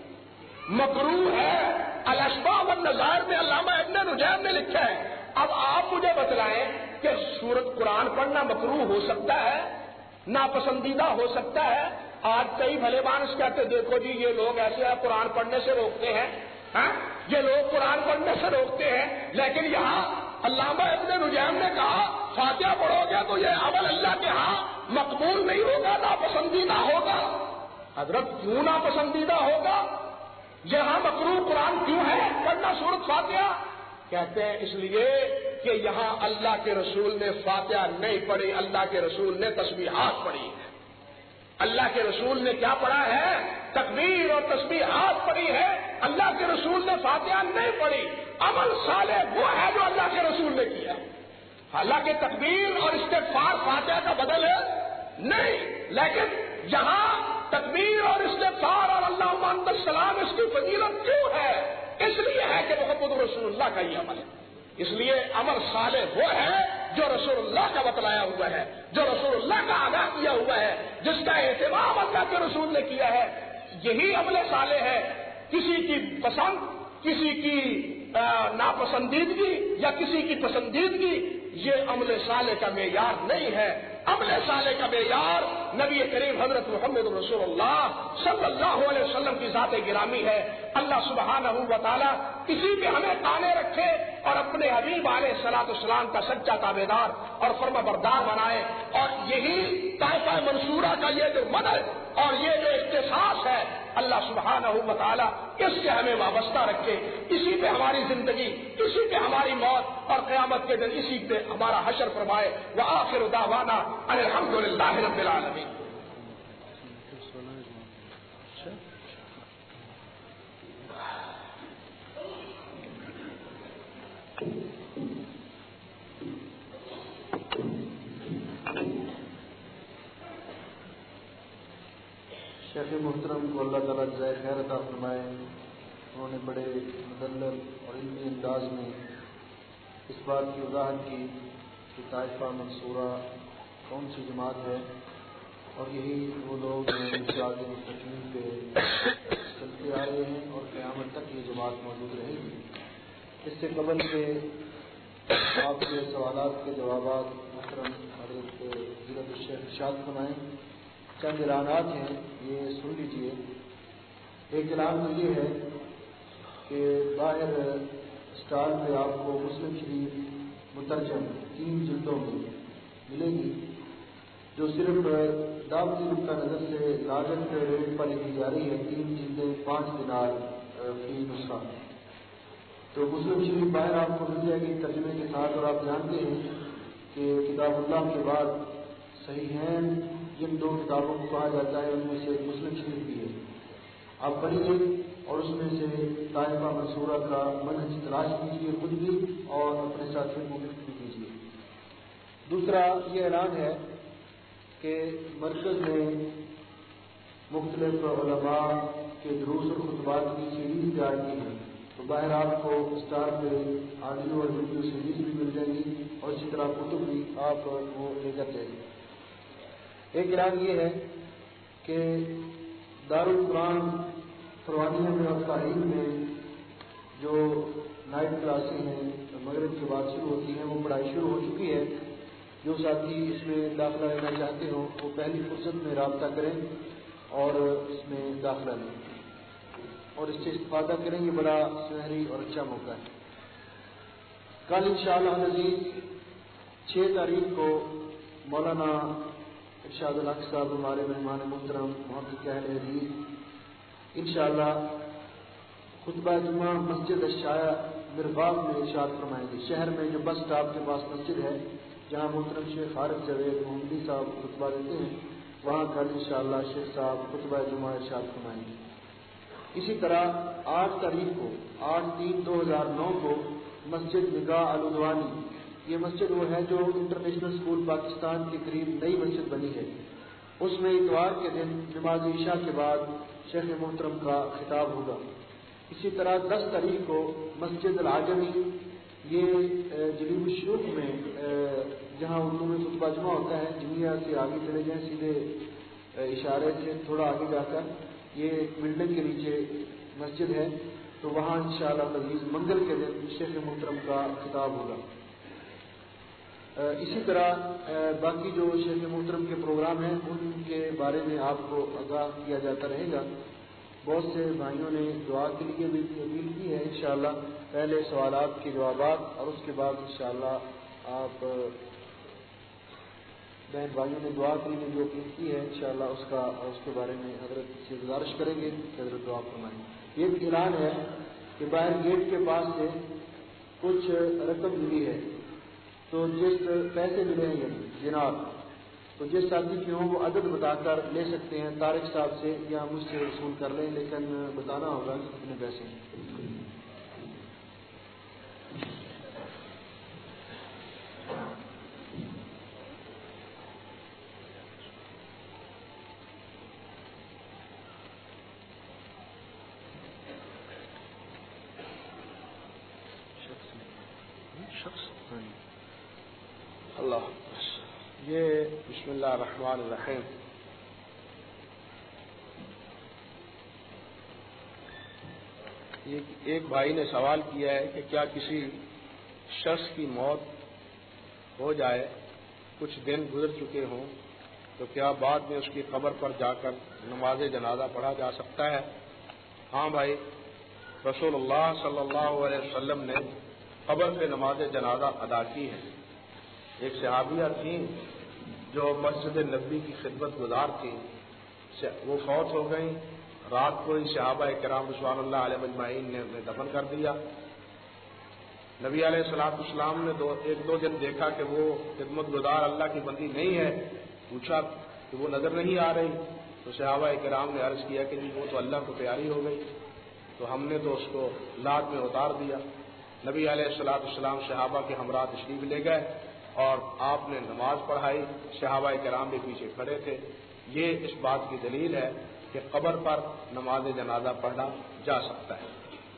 مکروہ ہے۔ الاشباح والنظائر میں علامہ ابن نجیم نے لکھا ہے۔ اب آپ مجھے بتلائیں کہ سورت قرآن پڑھنا مکروہ ہو سکتا ہے، ناپسندیدہ ہو سکتا ہے؟ آج کئی بھلے مانس کہتے دیکھو جی یہ لوگ ایسے ہیں قرآن پڑھنے سے روکتے ہیں، ہاں یہ لوگ قرآن پڑھنے سے روکتے ہیں، لیکن یہاں علامہ ابن نجیم نے کہا فاتحہ پڑھو گے تو یہ عمل اللہ کے ہاں مقبول نہیں ہوگا، ناپسندیدہ ہوگا۔ حضرت کیوں ناپسندیدہ ہوگا؟ یہاں مکروہ قرآن کیوں ہے پڑھنا سورت فاتحہ؟ کہتے ہیں اس لیے کہ یہاں اللہ کے رسول نے فاتحہ نہیں پڑھی، اللہ کے رسول نے تسبیحات پڑھی ہے۔ اللہ کے رسول نے کیا پڑھا ہے؟ تکبیر اور تسبیحات پڑھی ہے، اللہ کے رسول نے فاتحہ نہیں پڑھی۔ عمل صالح وہ ہے جو اللہ کے رسول نے کیا، حالانکہ تکبیر اور استغفار فاتحہ کا بدل ہے نہیں، لیکن یہاں تکبیر اور استغفار اور اللہم انت السلام اس کی فضیلت کیوں ہے؟ اس لیے ہے کہ محمد رسول اللہ کا یہ عمل ہے۔ اس لیے عمل صالح وہ ہے جو رسول اللہ کا بتلایا ہوا ہے، جو رسول اللہ کا آگاہ کیا ہوا ہے، جس کا اہتمام اللہ کے رسول نے کیا ہے، یہی عمل صالح ہے۔ کسی کی پسند، کسی کی ناپسندیدگی یا کسی کی پسندیدگی یہ عمل صالح کا معیار نہیں ہے۔ عمل صالح کا معیار نبی کریم حضرت محمد رسول اللہ صلی اللہ علیہ وسلم کی ذات گرامی ہے۔ اللہ سبحانہ و تعالی اسی پہ ہمیں قائم رکھے اور اپنے حبیب علیہ الصلوۃ والسلام کا سچا تابعدار اور فرما بردار بنائے، اور یہی طائفہ منصورہ کا یہ جو مدد اور یہ جو اختصاص ہے اللہ سبحانہ و تعالی اس سے ہمیں وابستہ رکھے، اسی پہ ہماری زندگی، اسی پہ ہماری موت اور قیامت کے دن اسی پہ ہمارا حشر فرمائے۔ وآخر دعوانا ان الحمدللہ رب العالمین۔ شیخ محترم کو اللہ تعالیٰ جزائے خیر عطا فرمائے، انہوں نے بڑے مدلل اور علمی انداز میں اس بات کی وضاحت کی کہ طائفہ منصورہ کون سی جماعت ہے، اور یہی وہ لوگ ہیں جو صراط مستقیم پہ چلتے آ رہے ہیں اور قیامت تک یہ جماعت موجود رہے گی۔ اس سے قبل کے آپ کے سوالات کے جوابات محترم حضرت حضرت الشیخ ارشاد فرمائیں۔ چند اعلانات ہیں، یہ سن لیجیے۔ ایک اعلان تو یہ ہے کہ باہر اسٹال پہ آپ کو مسلم شریف مترجم تین جلدوں میں ملے گی، جو صرف دعوتی نقطہ نظر سے لاگت ریٹ پر لکھی جا رہی ہے۔ تین جلدیں پانچ دینار فی نسخہ، تو مسلم شریف باہر آپ کو مل جائے گی ترجمے کے ساتھ۔ اور آپ جانتے ہیں کہ کتاب اللہ کے بعد صحیحین جن دو کتابوں کو کہا جاتا ہے ان میں سے مسلم شریف بھی ہے، آپ پڑھیے اور اس میں سے طائفہ منصورہ کا منہج تلاش کیجیے خود بھی اور اپنے ساتھیوں کو گفت بھی کیجیے۔ دوسرا یہ اعلان ہے کہ مرکز میں مختلف علماء کے دروس اور خطبات کی سیریز تیار کی ہیں، تو باہر آپ کو اسٹار پہ آڈیو اور ویڈیو سیریز بھی مل جائیں گی اور اسی طرح کتب بھی آپ وہ لے کر جائیں گے۔ ایک اعلان یہ ہے کہ دارالقرآن فروانیہ میں اور تعلیم میں جو نائٹ کلاسیں ہیں مغرب کے بعد شروع ہوتی ہیں، وہ پڑھائی شروع ہو چکی ہے۔ جو ساتھی اس میں داخلہ لینا چاہتے ہوں وہ پہلی فرصت میں رابطہ کریں اور اس میں داخلہ لیں اور اس سے استفادہ کریں، یہ بڑا سنہری اور اچھا موقع ہے۔ کل انشاءاللہ العزیز چھ تاریخ کو مولانا ارشاد الحق صاحب ہمارے مہمان محترم محقق اہل حدیث انشاءاللہ خطبہ جمعہ مسجد الشایع مرغاب میں ارشاد فرمائیں گے۔ شہر میں جو بس اسٹاپ کے پاس مسجد ہے جہاں محترم شیخ حارث جاوید محمدی صاحب خطبہ دیتے ہیں، وہاں کل انشاءاللہ شیخ صاحب خطبہ جمعہ ارشاد فرمائیں گے۔ اسی طرح آٹھ تاریخ کو آٹھ تین دو ہزار نو کو مسجد نگاہ العدوانی، یہ مسجد وہ ہے جو انٹرنیشنل اسکول پاکستان کے قریب نئی مسجد بنی ہے، اس میں اتوار کے دن نماز عشاء کے بعد شیخ محترم کا خطاب ہوگا۔ اسی طرح دس تاریخ کو مسجد العجمی، یہ جلیب الشیوخ میں جہاں اردو میں خطبہ جمعہ ہوتا ہے، جمعہ سے آگے چلے جائیں سیدھے اشارے سے تھوڑا آگے جا کر یہ ایک بلڈنگ کے نیچے مسجد ہے، تو وہاں انشاءاللہ العزیز منگل کے دن شیخ محترم کا خطاب ہوگا۔ اسی طرح باقی جو شیخ محترم کے پروگرام ہیں ان کے بارے میں آپ کو آگاہ کیا جاتا رہے گا۔ بہت سے بھائیوں نے دعا کے لیے بھی اپیل کی ہے، انشاءاللہ پہلے سوالات کے جوابات اور اس کے بعد انشاءاللہ آپ بہن بھائیوں نے دعا کے لیے جو اپیل کی ہے انشاءاللہ اس کا اس کے بارے میں حضرت سے گزارش کریں گے کہ حضرت دعا فرمائیں۔ یہ بھی اعلان ہے کہ باہر گیٹ کے پاس سے کچھ رقم ملی ہے، تو جس پیسے ملے ہیں جناب، تو جس ساتھی کی ہوں وہ عدد بتا کر لے سکتے ہیں، طارق صاحب سے یا مجھ سے وصول کر لیں، لیکن بتانا ہوگا کہ کتنے پیسے ہیں۔ اللہ یہ بسم اللہ الرحمن الرحیم ایک بھائی نے سوال کیا ہے کہ کیا کسی شخص کی موت ہو جائے، کچھ دن گزر چکے ہوں، تو کیا بعد میں اس کی قبر پر جا کر نماز جنازہ پڑھا جا سکتا ہے؟ ہاں بھائی، رسول اللہ صلی اللہ علیہ وسلم نے قبر پہ نماز جنازہ ادا کی ہے۔ ایک صحابیہ تھیں جو مسجد نبوی کی خدمت گزار تھیں، وہ فوت ہو گئیں، رات کو ہی صحابہ کرام رضوان اللہ علیہ مجمعین نے انہیں دفن کر دیا۔ نبی علیہ الصلوۃ والسلام نے دو ایک دو دن دیکھا کہ وہ خدمت گزار اللہ کی بندی نہیں ہے، پوچھا کہ وہ نظر نہیں آ رہی، تو صحابہ کرام نے عرض کیا کہ جی وہ تو اللہ کو پیاری ہو گئی، تو ہم نے تو اس کو لاد میں اتار دیا۔ نبی علیہ الصلوۃ والسلام صحابہ کے ہمراہ تشریف لے گئے اور آپ نے نماز پڑھائی، صحابہ کرام بھی پیچھے کھڑے تھے۔ یہ اس بات کی دلیل ہے کہ قبر پر نماز جنازہ پڑھنا جا سکتا ہے۔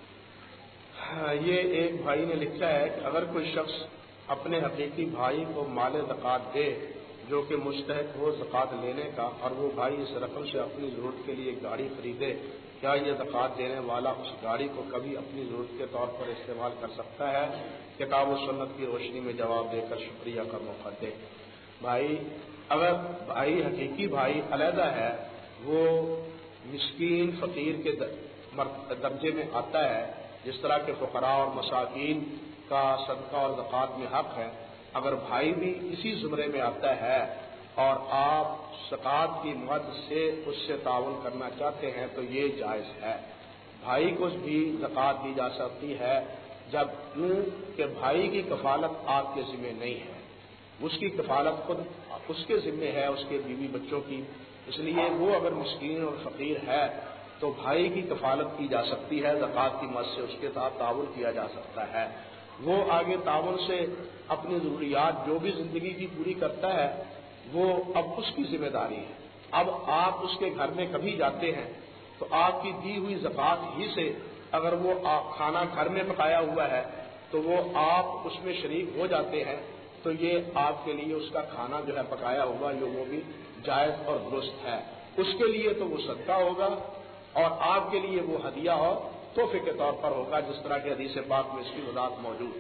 یہ ایک بھائی نے لکھا ہے کہ اگر کوئی شخص اپنے حقیقی بھائی کو مال زکوٰۃ دے جو کہ مستحق ہو زکوٰۃ لینے کا، اور وہ بھائی اس رقم سے اپنی ضرورت کے لیے گاڑی خریدے، کیا یہ زکوٰۃ دینے والا اس گاڑی کو کبھی اپنی ضرورت کے طور پر استعمال کر سکتا ہے؟ کتاب و سنت کی روشنی میں جواب دے کر شکریہ کا موقع دے۔ بھائی، اگر بھائی حقیقی بھائی علیحدہ ہے، وہ مسکین فقیر کے درجے میں آتا ہے، جس طرح کے فقراء اور مساکین کا صدقہ اور زکوٰۃ میں حق ہے، اگر بھائی بھی اسی زمرے میں آتا ہے اور آپ زکوٰۃ کی مد سے اس سے تعاون کرنا چاہتے ہیں تو یہ جائز ہے۔ بھائی کو بھی زکوٰۃ دی جا سکتی ہے، جب یوں کہ بھائی کی کفالت آپ کے ذمہ نہیں ہے، اس کی کفالت خود اس کے ذمہ ہے، اس کے بیوی بچوں کی، اس لیے وہ اگر مسکین اور فقیر ہے تو بھائی کی کفالت کی جا سکتی ہے، زکوٰۃ کی مد سے اس کے ساتھ تعاون کیا جا سکتا ہے۔ وہ آگے تعاون سے اپنی ضروریات جو بھی زندگی کی پوری کرتا ہے وہ اب اس کی ذمہ داری ہے، اب آپ اس کے گھر میں کبھی جاتے ہیں تو آپ کی دی ہوئی زکوٰۃ ہی سے اگر وہ کھانا گھر میں پکایا ہوا ہے تو وہ آپ اس میں شریک ہو جاتے ہیں تو یہ آپ کے لیے اس کا کھانا جو ہے پکایا ہوا یہ وہ بھی جائز اور درست ہے. اس کے لیے تو وہ صدقہ ہوگا اور آپ کے لیے وہ ہدیہ اور تحفے کے طور پر ہوگا, جس طرح کے حدیث پاک میں اس کی وضاحت موجود.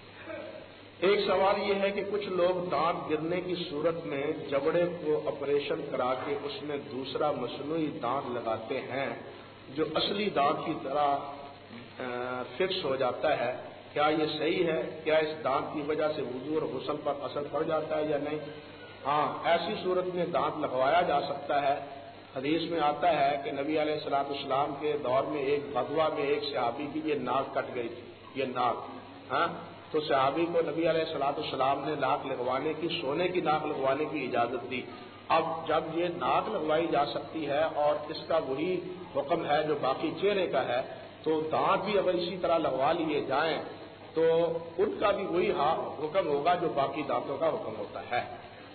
ایک سوال یہ ہے کہ کچھ لوگ دانت گرنے کی صورت میں جبڑے کو آپریشن کرا کے اس میں دوسرا مصنوعی دانت لگاتے ہیں جو اصلی دانت کی طرح فکس ہو جاتا ہے, کیا یہ صحیح ہے؟ کیا اس دانت کی وجہ سے وضو اور غسل پر اثر پڑ جاتا ہے یا نہیں؟ ہاں, ایسی صورت میں دانت لگوایا جا سکتا ہے. حدیث میں آتا ہے کہ نبی علیہ الصلوۃ والسلام کے دور میں ایک غزوہ میں ایک صحابی کی یہ ناک کٹ گئی تھی, یہ ناک ہاں تو صحابی کو نبی علیہ الصلوۃ والسلام نے ناک لگوانے کی, سونے کی ناک لگوانے کی اجازت دی. اب جب یہ ناک لگوائی جا سکتی ہے اور اس کا وہی حکم ہے جو باقی چہرے کا ہے, تو دانت بھی اگر اسی طرح لگوا لیے جائیں تو ان کا بھی وہی حکم ہوگا جو باقی دانتوں کا حکم ہوتا ہے.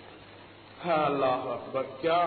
اللہ اکبر. کیا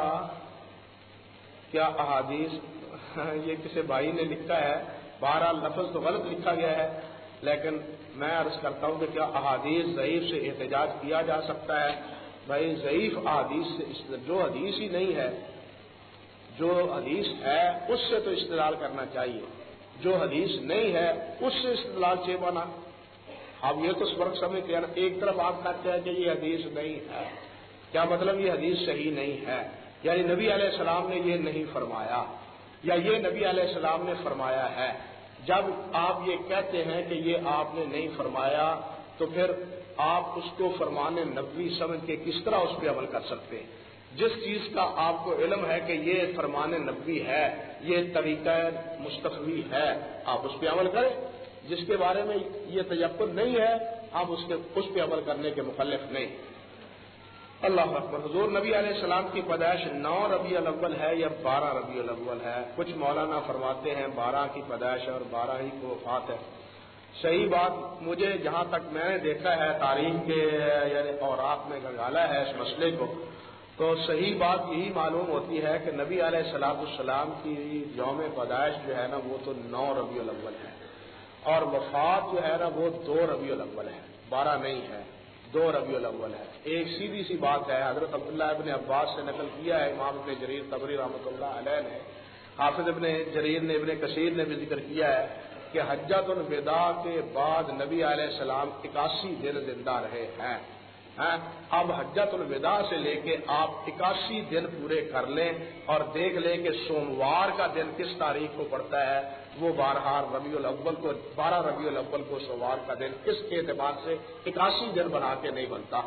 کیا احادیث, یہ کسی بھائی نے لکھا ہے, بارہ لفظ تو غلط لکھا گیا ہے, لیکن میں عرض کرتا ہوں کہ کیا احادیث ضعیف سے احتجاج کیا جا سکتا ہے؟ بھائی ضعیف احادیث سے, جو حدیث ہی نہیں ہے, جو حدیث ہے اس سے تو استدلال کرنا چاہیے, جو حدیث نہیں ہے اس سے استدلال چھ بنا. اب یہ تو فرق سمجھتے ہیں نا, ایک طرف آپ کہتے ہیں کہ یہ حدیث نہیں ہے, کیا مطلب یہ حدیث صحیح نہیں ہے, یعنی نبی علیہ السلام نے یہ نہیں فرمایا یا یہ نبی علیہ السلام نے فرمایا ہے. جب آپ یہ کہتے ہیں کہ یہ آپ نے نہیں فرمایا تو پھر آپ اس کو فرمان نبوی سمجھ کے کس طرح اس پہ عمل کر سکتے ہیں؟ جس چیز کا آپ کو علم ہے کہ یہ فرمان نبوی ہے, یہ طریقہ مستقوی ہے, آپ اس پہ عمل کریں. جس کے بارے میں یہ تیقن نہیں ہے آپ اس کے اس پہ عمل کرنے کے مخالف نہیں. اللہ اکبر. حضور نبی علیہ السلام کی پیدائش نو ربیع الاول ہے یا بارہ ربیع الاول ہے؟ کچھ مولانا فرماتے ہیں بارہ کی پیدائش اور بارہ ہی کو وفات ہے. صحیح بات, مجھے جہاں تک میں نے دیکھا ہے تاریخ کے یعنی اوراق میں گنگالا ہے اس مسئلے کو, تو صحیح بات یہی معلوم ہوتی ہے کہ نبی علیہ الصلوۃ والسلام کی یوم پیدائش جو ہے نا وہ تو نو ربیع الاول ہے اور وفات جو ہے نا وہ دو ربیع الاول ہے, بارہ نہیں ہے, دو ربیع الاول ہے. ایک سیدھی سی بات ہے, حضرت عبداللہ ابن عباس سے نقل کیا ہے امام ابن جریر طبری رحمۃ اللہ علیہ نے, حافظ ابن جریر نے, ابن کثیر نے بھی ذکر کیا ہے کہ حجۃ الوداع کے بعد نبی علیہ السلام اکاسی دن زندہ رہے ہیں. اب حجۃ الوداع سے لے کے آپ اکاسی دن پورے کر لیں اور دیکھ لیں کہ سوموار کا دن کس تاریخ کو پڑتا ہے, وہ بارہ ربیع الاول کو, بارہ ربیع الاول کو سوموار کا دن اس کے اعتبار سے اکاسی دن بنا کے نہیں بنتا.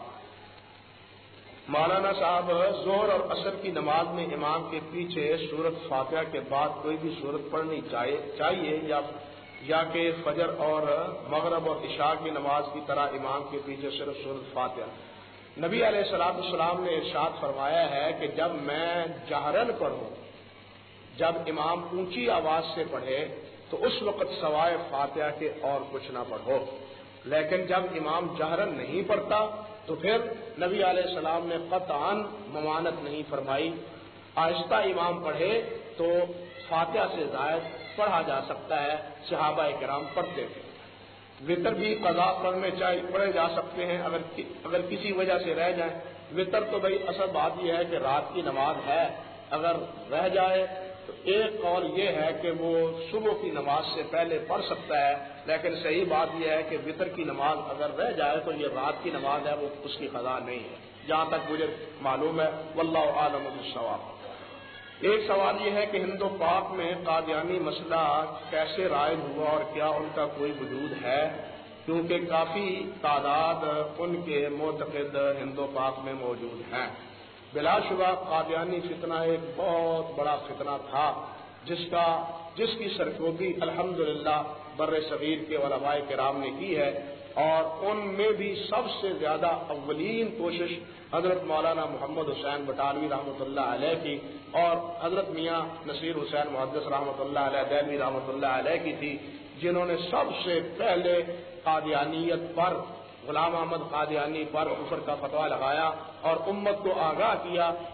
مولانا صاحب, ظہر اور عصر کی نماز میں امام کے پیچھے سورت فاتحہ کے بعد کوئی بھی سورت پڑھنی چاہیے یا یا کہ فجر اور مغرب اور عشاء کی نماز کی طرح امام کے پیچھے صرف سورت فاتحہ؟ نبی علیہ الصلوۃ والسلام نے ارشاد فرمایا ہے کہ جب میں جہرن پڑھوں, جب امام اونچی آواز سے پڑھے تو اس وقت سوائے فاتحہ کے اور کچھ نہ پڑھو, لیکن جب امام جہرن نہیں پڑھتا تو پھر نبی علیہ السلام نے قطعاً ممانعت نہیں فرمائی. آہستہ امام پڑھے تو فاتحہ سے زائد پڑھا جا سکتا ہے, صحابہ کرام پڑھتے تھے. وطر بھی قضا پڑھنے چاہیے, پڑھے جا سکتے ہیں اگر اگر کسی وجہ سے رہ جائیں. وطر تو بھائی اصل بات یہ ہے کہ رات کی نماز ہے, اگر رہ جائے تو ایک قول یہ ہے کہ وہ صبح کی نماز سے پہلے پڑھ سکتا ہے, لیکن صحیح بات یہ ہے کہ وطر کی نماز اگر رہ جائے تو یہ رات کی نماز ہے, وہ اس کی قضا نہیں ہے جہاں تک مجھے معلوم ہے. واللہ اعلم بالصواب. ایک سوال یہ ہے کہ ہند و پاک میں قادیانی مسئلہ کیسے رائج ہوا اور کیا ان کا کوئی وجود ہے, کیونکہ کافی تعداد ان کے معتقد ہند و پاک میں موجود ہیں. بلا شبہ قادیانی فتنہ ایک بہت بڑا فتنہ تھا جس کا جس کی سرکوبی الحمدللہ بر صغیر کے علماء کرام نے کی ہے, اور ان میں بھی سب سے زیادہ اولین کوشش حضرت مولانا محمد حسین بٹالوی رحمۃ اللہ علیہ کی اور حضرت میاں نصیر حسین محدث رحمۃ اللہ علیہ دہلوی رحمۃ اللہ علیہ کی تھی, جنہوں نے سب سے پہلے قادیانیت پر, غلام احمد قادیانی پر کفر کا فتویٰ لگایا اور امت کو آگاہ کیا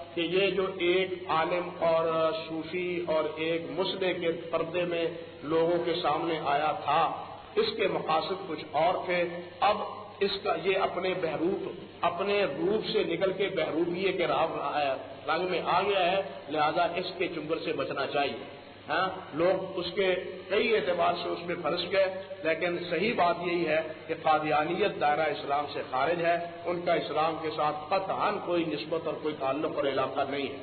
کہ یہ جو ایک عالم اور صوفی اور ایک مسئلے کے پردے میں لوگوں کے سامنے آیا تھا، اس کے مقاصد کچھ اور تھے. اب اس کا یہ اپنے بہروپ اپنے روپ سے نکل کے بہروپیے کے رنگ میں آ گیا ہے، لہذا اس کے چنگل سے بچنا چاہیے. ہاں لوگ اس کے کئی اعتبار سے اس میں پھنس گئے، لیکن صحیح بات یہی ہے کہ قادیانیت دائرہ اسلام سے خارج ہے، ان کا اسلام کے ساتھ قطعاً کوئی نسبت اور کوئی تعلق اور علاقہ نہیں ہے.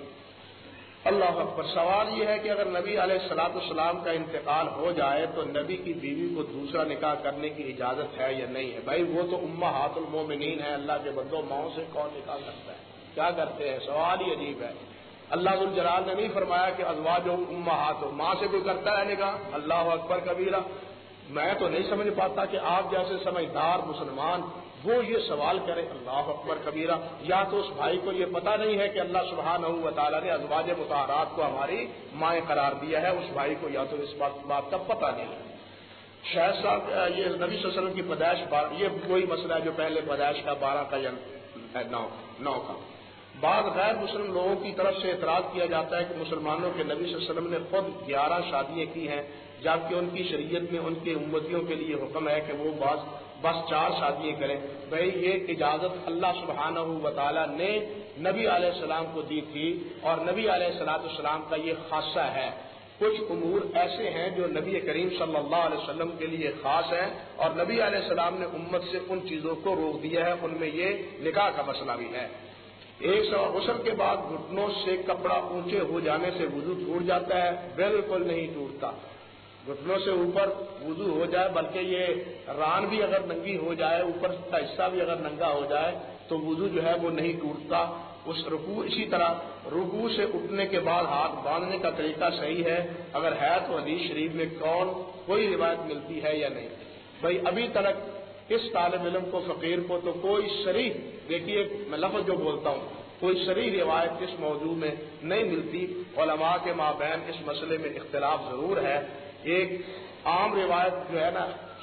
اللہ اکبر. سوال یہ ہے کہ اگر نبی علیہ الصلوۃ والسلام کا انتقال ہو جائے تو نبی کی بیوی کو دوسرا نکاح کرنے کی اجازت ہے یا نہیں ہے؟ بھائی وہ تو امہات المومنین ہے، اللہ کے بندوں، ماؤں سے کون نکاح کرتا ہے؟ کیا کرتے ہیں؟ سوال ہی عجیب ہے. اللہ ذو الجلال نے نہیں فرمایا کہ ازواج امہات، ماں سے کوئی کرتا ہے نکاح؟ اللہ اکبر کبیرہ. میں تو نہیں سمجھ پاتا کہ آپ جیسے سمجھدار مسلمان وہ یہ سوال کرے. اللہ اکبر کبیرہ. یا تو اس بھائی کو یہ پتہ نہیں ہے کہ اللہ سبحانہ و تعالیٰ نے ازواج مطہرات کو ہماری مائیں قرار دیا ہے، اس بھائی کو یا تو اس بات بات کا پتہ نہیں ہے. شاید صاحب یہ نبی صلی اللہ علیہ وسلم کی پیدائش، یہ وہی مسئلہ ہے جو پہلے پیدائش کا بارہ کا یا نو نو کا. بعض غیر مسلم لوگوں کی طرف سے اعتراض کیا جاتا ہے کہ مسلمانوں کے نبی صلی اللہ علیہ وسلم نے خود گیارہ شادیاں کی ہیں، جبکہ ان کی شریعت میں ان کے امتیوں کے لیے حکم ہے کہ وہ بعض بس چار شادیاں کریں. بھائی یہ اجازت اللہ سبحانہ و تعالیٰ نے نبی علیہ السلام کو دی تھی، اور نبی علیہ الصلوۃ والسلام کا یہ خاصہ ہے. کچھ امور ایسے ہیں جو نبی کریم صلی اللہ علیہ وسلم کے لیے خاص ہیں، اور نبی علیہ السلام نے امت سے ان چیزوں کو روک دیا ہے. ان میں یہ نکاح کا مسئلہ بھی ہے. ایک سو غسل کے بعد گھٹنوں سے کپڑا اونچے ہو جانے سے وضو ٹوٹ جاتا ہے؟ بالکل نہیں ٹوٹتا. گھٹنوں سے اوپر وضو ہو جائے، بلکہ یہ ران بھی اگر ننگی ہو جائے، اوپر کا حصہ بھی اگر ننگا ہو جائے تو وضو جو ہے وہ نہیں ٹوٹتا. اس رکوع اسی طرح رکوع سے اٹھنے کے بعد ہاتھ باندھنے کا طریقہ صحیح ہے. اگر ہے تو حدیث شریف میں کون کوئی روایت ملتی ہے یا نہیں؟ بھائی ابھی تک اس طالب علم کو، فقیر کو تو کوئی صریح، دیکھیے میں لفظ جو بولتا ہوں، کوئی صریح روایت اس موضوع میں نہیں ملتی. علماء کے مابین اس مسئلے میں اختلاف ضرور ہے. ایک عام روایت جو ہے نا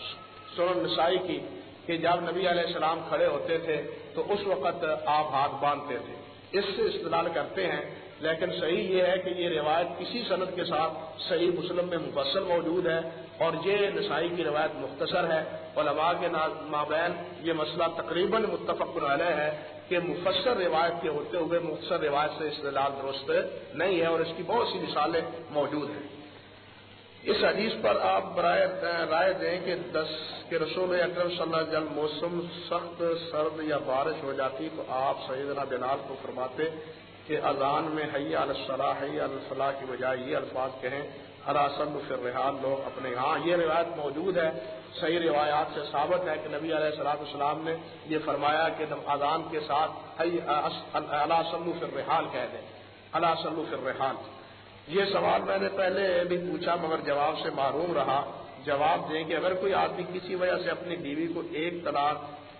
سنن نسائی کی کہ جب نبی علیہ السلام کھڑے ہوتے تھے تو اس وقت آپ ہاتھ باندھتے تھے، اس سے استدلال کرتے ہیں. لیکن صحیح یہ ہے کہ یہ روایت کسی سند کے ساتھ صحیح مسلم میں مفصل موجود ہے، اور یہ نسائی کی روایت مختصر ہے. علماء کے مابین یہ مسئلہ تقریباً متفق علیہ ہے کہ مفسر روایت کے ہوتے ہوئے مختصر روایت سے استدلال درست نہیں ہے، اور اس کی بہت سی مثالیں موجود ہیں. اس حدیث پر آپ برائے رائے دیں کہ دس کہ رسول اکرم صلی اللہ علیہ وسلم جب موسم سخت سرد یا بارش ہو جاتی تو آپ سیدنا بلال کو فرماتے کہ اذان میں حی علی الصلاح حی علی الفلاح کی بجائے یہ الفاظ کہیں، الا صلوا فی الرحال، لوگ اپنے ہاں. یہ روایت موجود ہے، صحیح روایات سے ثابت ہے کہ نبی علیہ الصلوۃ والسلام نے یہ فرمایا کہ اذان کے ساتھ الا صلوا فی الرحال کہہ دیں، الا صلوا فی الرحال. یہ سوال میں نے پہلے بھی پوچھا مگر جواب سے محروم رہا. جواب دیں کہ اگر کوئی آدمی کسی وجہ سے اپنی بیوی کو ایک طلاق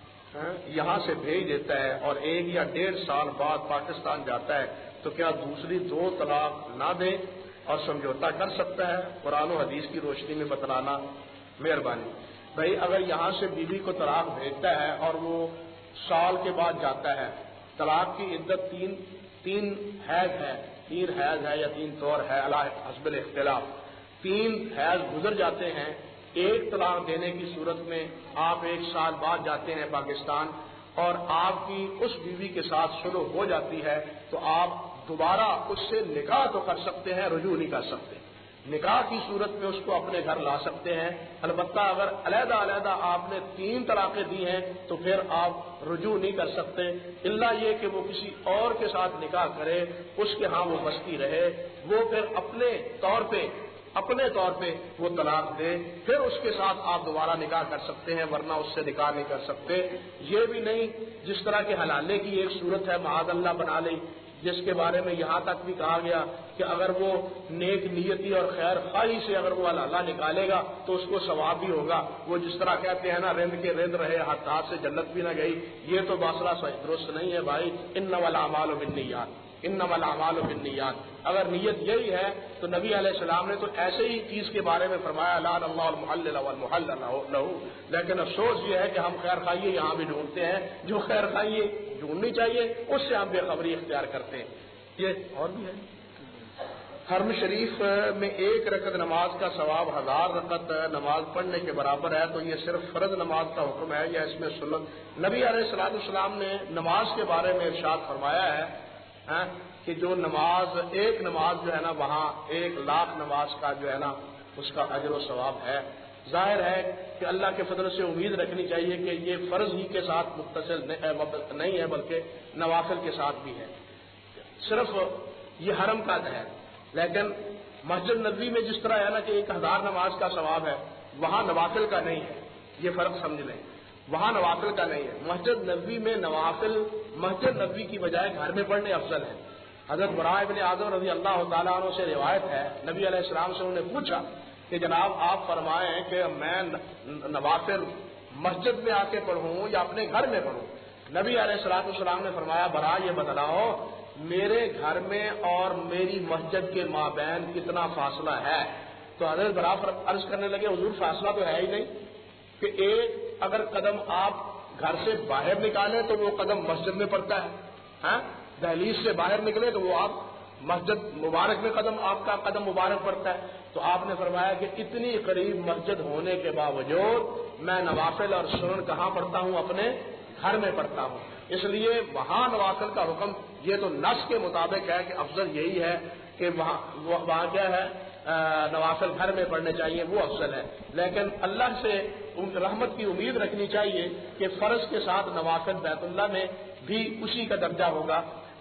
یہاں سے بھیج دیتا ہے اور ایک یا ڈیڑھ سال بعد پاکستان جاتا ہے تو کیا دوسری دو طلاق نہ دے اور سمجھوتا کر سکتا ہے؟ قرآن و حدیث کی روشنی میں بتلانا مہربانی. بھائی اگر یہاں سے بیوی کو طلاق بھیجتا ہے اور وہ سال کے بعد جاتا ہے، طلاق کی عدت تین تین حیض ہے تین حیض ہے یا تین طور ہے حسب الاختلاف. تین حیض گزر جاتے ہیں، ایک طلاق دینے کی صورت میں آپ ایک سال بعد جاتے ہیں پاکستان اور آپ کی اس بیوی کے ساتھ شروع ہو جاتی ہے تو آپ دوبارہ اس سے نکاح تو کر سکتے ہیں، رجوع نہیں کر سکتے. نکاح کی صورت میں اس کو اپنے گھر لا سکتے ہیں، البتہ اگر علیحدہ علیحدہ آپ نے تین طلاقیں دی ہیں تو پھر آپ رجوع نہیں کر سکتے، الا یہ کہ وہ کسی اور کے ساتھ نکاح کرے، اس کے ہاں وہ بستی رہے، وہ پھر اپنے طور پہ اپنے طور پہ وہ طلاق دے، پھر اس کے ساتھ آپ دوبارہ نکاح کر سکتے ہیں، ورنہ اس سے نکاح نہیں کر سکتے. یہ بھی نہیں جس طرح کے حلالے کی ایک صورت ہے معاذ اللہ بنا لی، جس کے بارے میں یہاں تک بھی کہا گیا کہ اگر وہ نیک نیتی اور خیر خواہی سے اگر وہ حلالہ نکالے گا تو اس کو ثواب بھی ہوگا. وہ جس طرح کہتے ہیں نا رند کے رند رہے ہاتھ ہاتھ سے جنت بھی نہ گئی، یہ تو باصلہ صحیح درست نہیں ہے بھائی. انما الاعمال بالنیات انما الاعمال بالنیات. اگر نیت یہی ہے تو نبی علیہ السلام نے تو ایسے ہی چیز کے بارے میں فرمایا لعن اللہ المحلل والمحلل له. لیکن افسوس یہ ہے کہ ہم خیر خواہی یہاں بھی ڈھونڈتے ہیں، جو خیر خواہی ڈھونڈنی چاہیے اس سے ہم بے خبری اختیار کرتے ہیں. یہ اور بھی ہے. حرم شریف میں ایک رکعت نماز کا ثواب ہزار رکعت نماز پڑھنے کے برابر ہے، تو یہ صرف فرض نماز کا حکم ہے یا اس میں سنت؟ نبی علیہ الصلوۃ والسلام نے نماز کے بارے میں ارشاد فرمایا ہے کہ جو نماز ایک نماز جو ہے نا وہاں ایک لاکھ نماز کا جو ہے نا اس کا اجر و ثواب ہے. ظاہر ہے کہ اللہ کے فضل سے امید رکھنی چاہیے کہ یہ فرض ہی کے ساتھ متصل نہیں ہے بلکہ نوافل کے ساتھ بھی ہے. صرف یہ حرم کا ہے، لیکن مسجد نبوی میں جس طرح ہے نا کہ ایک ہزار نماز کا ثواب ہے، وہاں نوافل کا نہیں ہے. یہ فرق سمجھ لیں، وہاں نوافل کا نہیں ہے. مسجد نبوی میں نوافل مسجد نبوی کی بجائے گھر میں پڑھنے افضل ہے. حضرت براء ابن عازب رضی اللہ تعالیٰ عنہ سے روایت ہے، نبی علیہ السلام سے انہوں نے پوچھا کہ جناب آپ فرمائیں کہ میں نوافل مسجد میں آ کے پڑھوں یا اپنے گھر میں پڑھوں؟ نبی علیہ الصلوۃ والسلام نے فرمایا براء یہ بتلاؤ میرے گھر میں اور میری مسجد کے مابین کتنا فاصلہ ہے؟ تو حضرت براء عرض کرنے لگے حضور فاصلہ تو ہے ہی نہیں کہ ایک اگر قدم آپ گھر سے باہر نکالیں تو وہ قدم مسجد میں پڑتا ہے، ہاں دہلیز سے باہر نکلے تو وہ آپ مسجد مبارک میں قدم آپ کا قدم مبارک پڑتا ہے. تو آپ نے فرمایا کہ اتنی قریب مسجد ہونے کے باوجود میں نوافل اور سنن کہاں پڑھتا ہوں؟ اپنے گھر میں پڑھتا ہوں. اس لیے وہاں نوافل کا حکم یہ تو نص کے مطابق ہے کہ افضل یہی ہے کہ وہاں وہاں کیا ہے نوافل گھر میں پڑھنے چاہیے، وہ افضل ہے. لیکن اللہ سے رحمت کی امید رکھنی چاہیے کہ فرض کے ساتھ نوافل بیت اللہ میں بھی اسی کا درجہ ہوگا.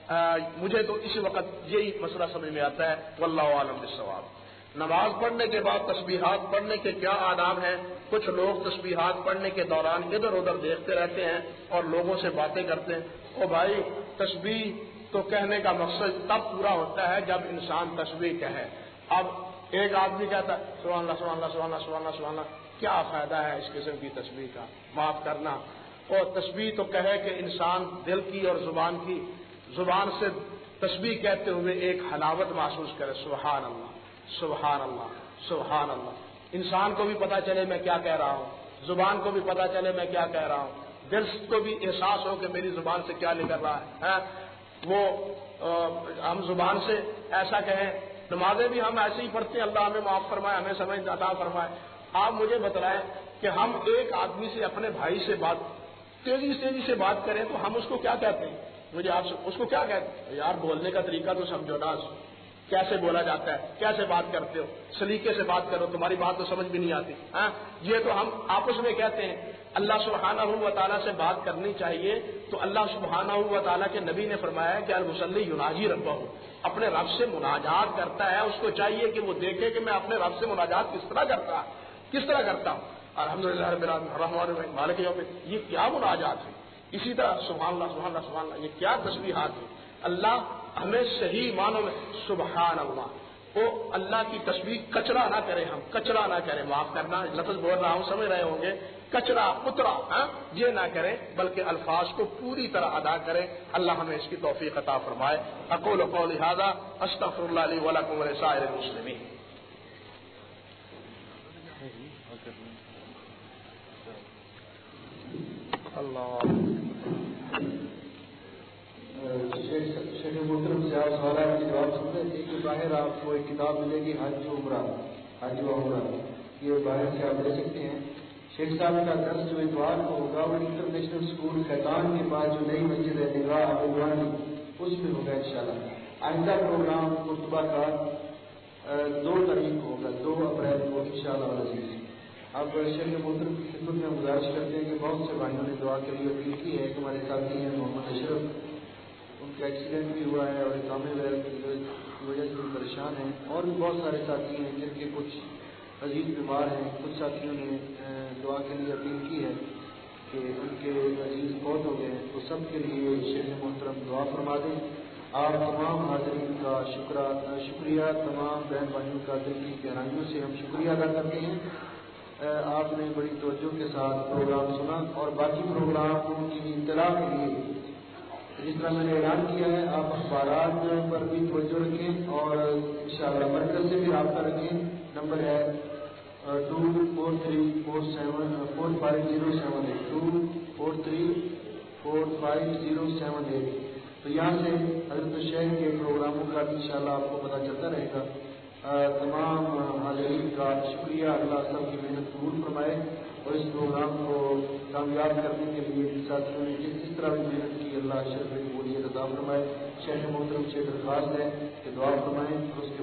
مجھے تو اسی وقت یہی مسئلہ سمجھ میں آتا ہے. واللہ اعلم بالصواب. نماز پڑھنے کے بعد تسبیحات پڑھنے کے کیا آداب ہیں؟ کچھ لوگ تسبیحات پڑھنے کے دوران ادھر ادھر دیکھتے رہتے ہیں اور لوگوں سے باتیں کرتے ہیں. او بھائی تسبیح تو کہنے کا مقصد تب پورا ہوتا ہے جب انسان تسبیح کہے. اب ایک آدمی کہتا ہے سبحان اللہ سبحان اللہ سبحان اللہ سبحان اللہ سبحان اللہ، کیا فائدہ ہے اس قسم کی تسبیح کا؟ معاف کرنا. اور تسبیح تو کہے کہ انسان دل کی اور زبان کی زبان سے تسبیح کہتے ہوئے ایک حلاوت محسوس کرے، سبحان اللہ سبحان اللہ سبحان اللہ. انسان کو بھی پتا چلے میں کیا کہہ رہا ہوں، زبان کو بھی پتا چلے میں کیا کہہ رہا ہوں، دل کو بھی احساس ہو کہ میری زبان سے کیا نکل رہا ہے. وہ ہم زبان سے ایسا کہیں. نمازیں بھی ہم ایسے ہی پڑھتے ہیں، اللہ ہمیں معاف فرمائے، ہمیں سمجھ عطا فرمائے. آپ مجھے بتلائیں کہ ہم ایک آدمی سے اپنے بھائی سے بات تیزی تیزی سے بات کریں تو ہم اس کو کیا کہتے ہیں؟ مجھے آپ سے اس کو کیا کہتے ہیں؟ یار بولنے کا طریقہ تو سمجھو نا، کیسے بولا جاتا ہے، کیسے بات کرتے ہو، سلیقے سے بات کرو، تمہاری بات تو سمجھ بھی نہیں آتی. ہاں یہ تو ہم آپس میں کہتے ہیں. اللہ سبحانہ و تعالیٰ سے بات کرنی چاہیے تو اللہ سبحانہ و تعالیٰ کے نبی نے فرمایا کہ المصلی یناجی ربہ، اپنے رب سے مناجات کرتا ہے. اس کو چاہیے کہ وہ دیکھے کہ میں اپنے رب سے مناجات کس طرح کرتا کس طرح کرتا ہوں. الحمدللہ رب العالمین الرحمن الرحیم مالک یوم الدین، یہ کیا مناجات ہے. اسی طرح سبحان اللہ سبحان اللہ سبحان اللہ، یہ کیا تسبیحات ہے. اللہ ہمیں صحیح معنوں میں سبحان اللہ، وہ اللہ کی تسبیح کچرا نہ کرے، ہم کچرا نہ کریں. معاف کرنا لفظ بول رہا ہوں، سمجھ رہے ہوں گے، کچرا پترا ہاں یہ نہ کریں بلکہ الفاظ کو پوری طرح ادا کریں. اللہ ہمیں اس کی توفیق عطا فرمائے. اقول قولی ھذا استغفر اللہ لی ولکم ولسائر المسلمین. اللہ شیخ محترم سے آپ سوالات کے جواب سن رہے تھے کہ باہر آپ کو ایک کتاب ملے گی حج و عمرہ، حج و عمرہ، یہ باہر سے آپ لے سکتے ہیں. شیخ صاحب کا درس جو اتوار کو ہوگا وہ انٹرنیشنل اسکول خیتان کے بعد جو نئی مسجد ہے نگاہ ابوانی اس میں ہوگا انشاءاللہ. آئندہ پروگرام خطبہ کا دو تاریخ کو ہوگا، دو اپریل کو انشاءاللہ عزیز. اب شیخ محترم کی خدمت میں گزارش کرتے ہیں کہ بہت سے بھائیوں نے دعا کے لیے اپیل کی ہے. ہمارے ساتھی ہیں محمد اشرف، ان کا ایکسیڈنٹ بھی ہوا ہے اور اقامے وغیرہ کی وجہ سے پریشان ہیں. اور بھی بہت سارے ساتھی ہیں جن کے کچھ عزیز بیمار ہیں. کچھ ساتھیوں نے دعا کے لیے اپیل کی ہے کہ ان کے عزیز بہت ہو گئے ہیں، تو سب کے لیے شیخ محترم دعا فرما دیں. آپ تمام حاضرین کا شکر شکریہ تمام بہن بھائیوں کا دل کی گہرائیوں سے ہم شکریہ ادا کرتے ہیں. آپ نے بڑی توجہ کے ساتھ پروگرام سنا اور باقی پروگرام کی اطلاع کے لیے جس طرح میں نے اعلان کیا ہے آپ اخبارات پر بھی توجہ رکھیں اور انشاءاللہ مرکز سے بھی رابطہ رکھیں. نمبر ہے two four three four seven four five zero seven eight two four three four five zero seven eight. تو یہاں سے حضرت شیخ کے پروگراموں کا بھی انشاءاللہ آپ کو پتہ چلتا رہے گا. تمام حاضرین کا شکریہ. اللہ سب کی محنت قبول فرمائے اور اس پروگرام کو کامیاب کرنے کے لیے ساتھیوں نے جس جس طرح بھی محنت کی اللہ شرف قبولیت عطا فرمائے. شیخ محترم سے درخواست ہے کہ دعا فرمائیں اور اس کے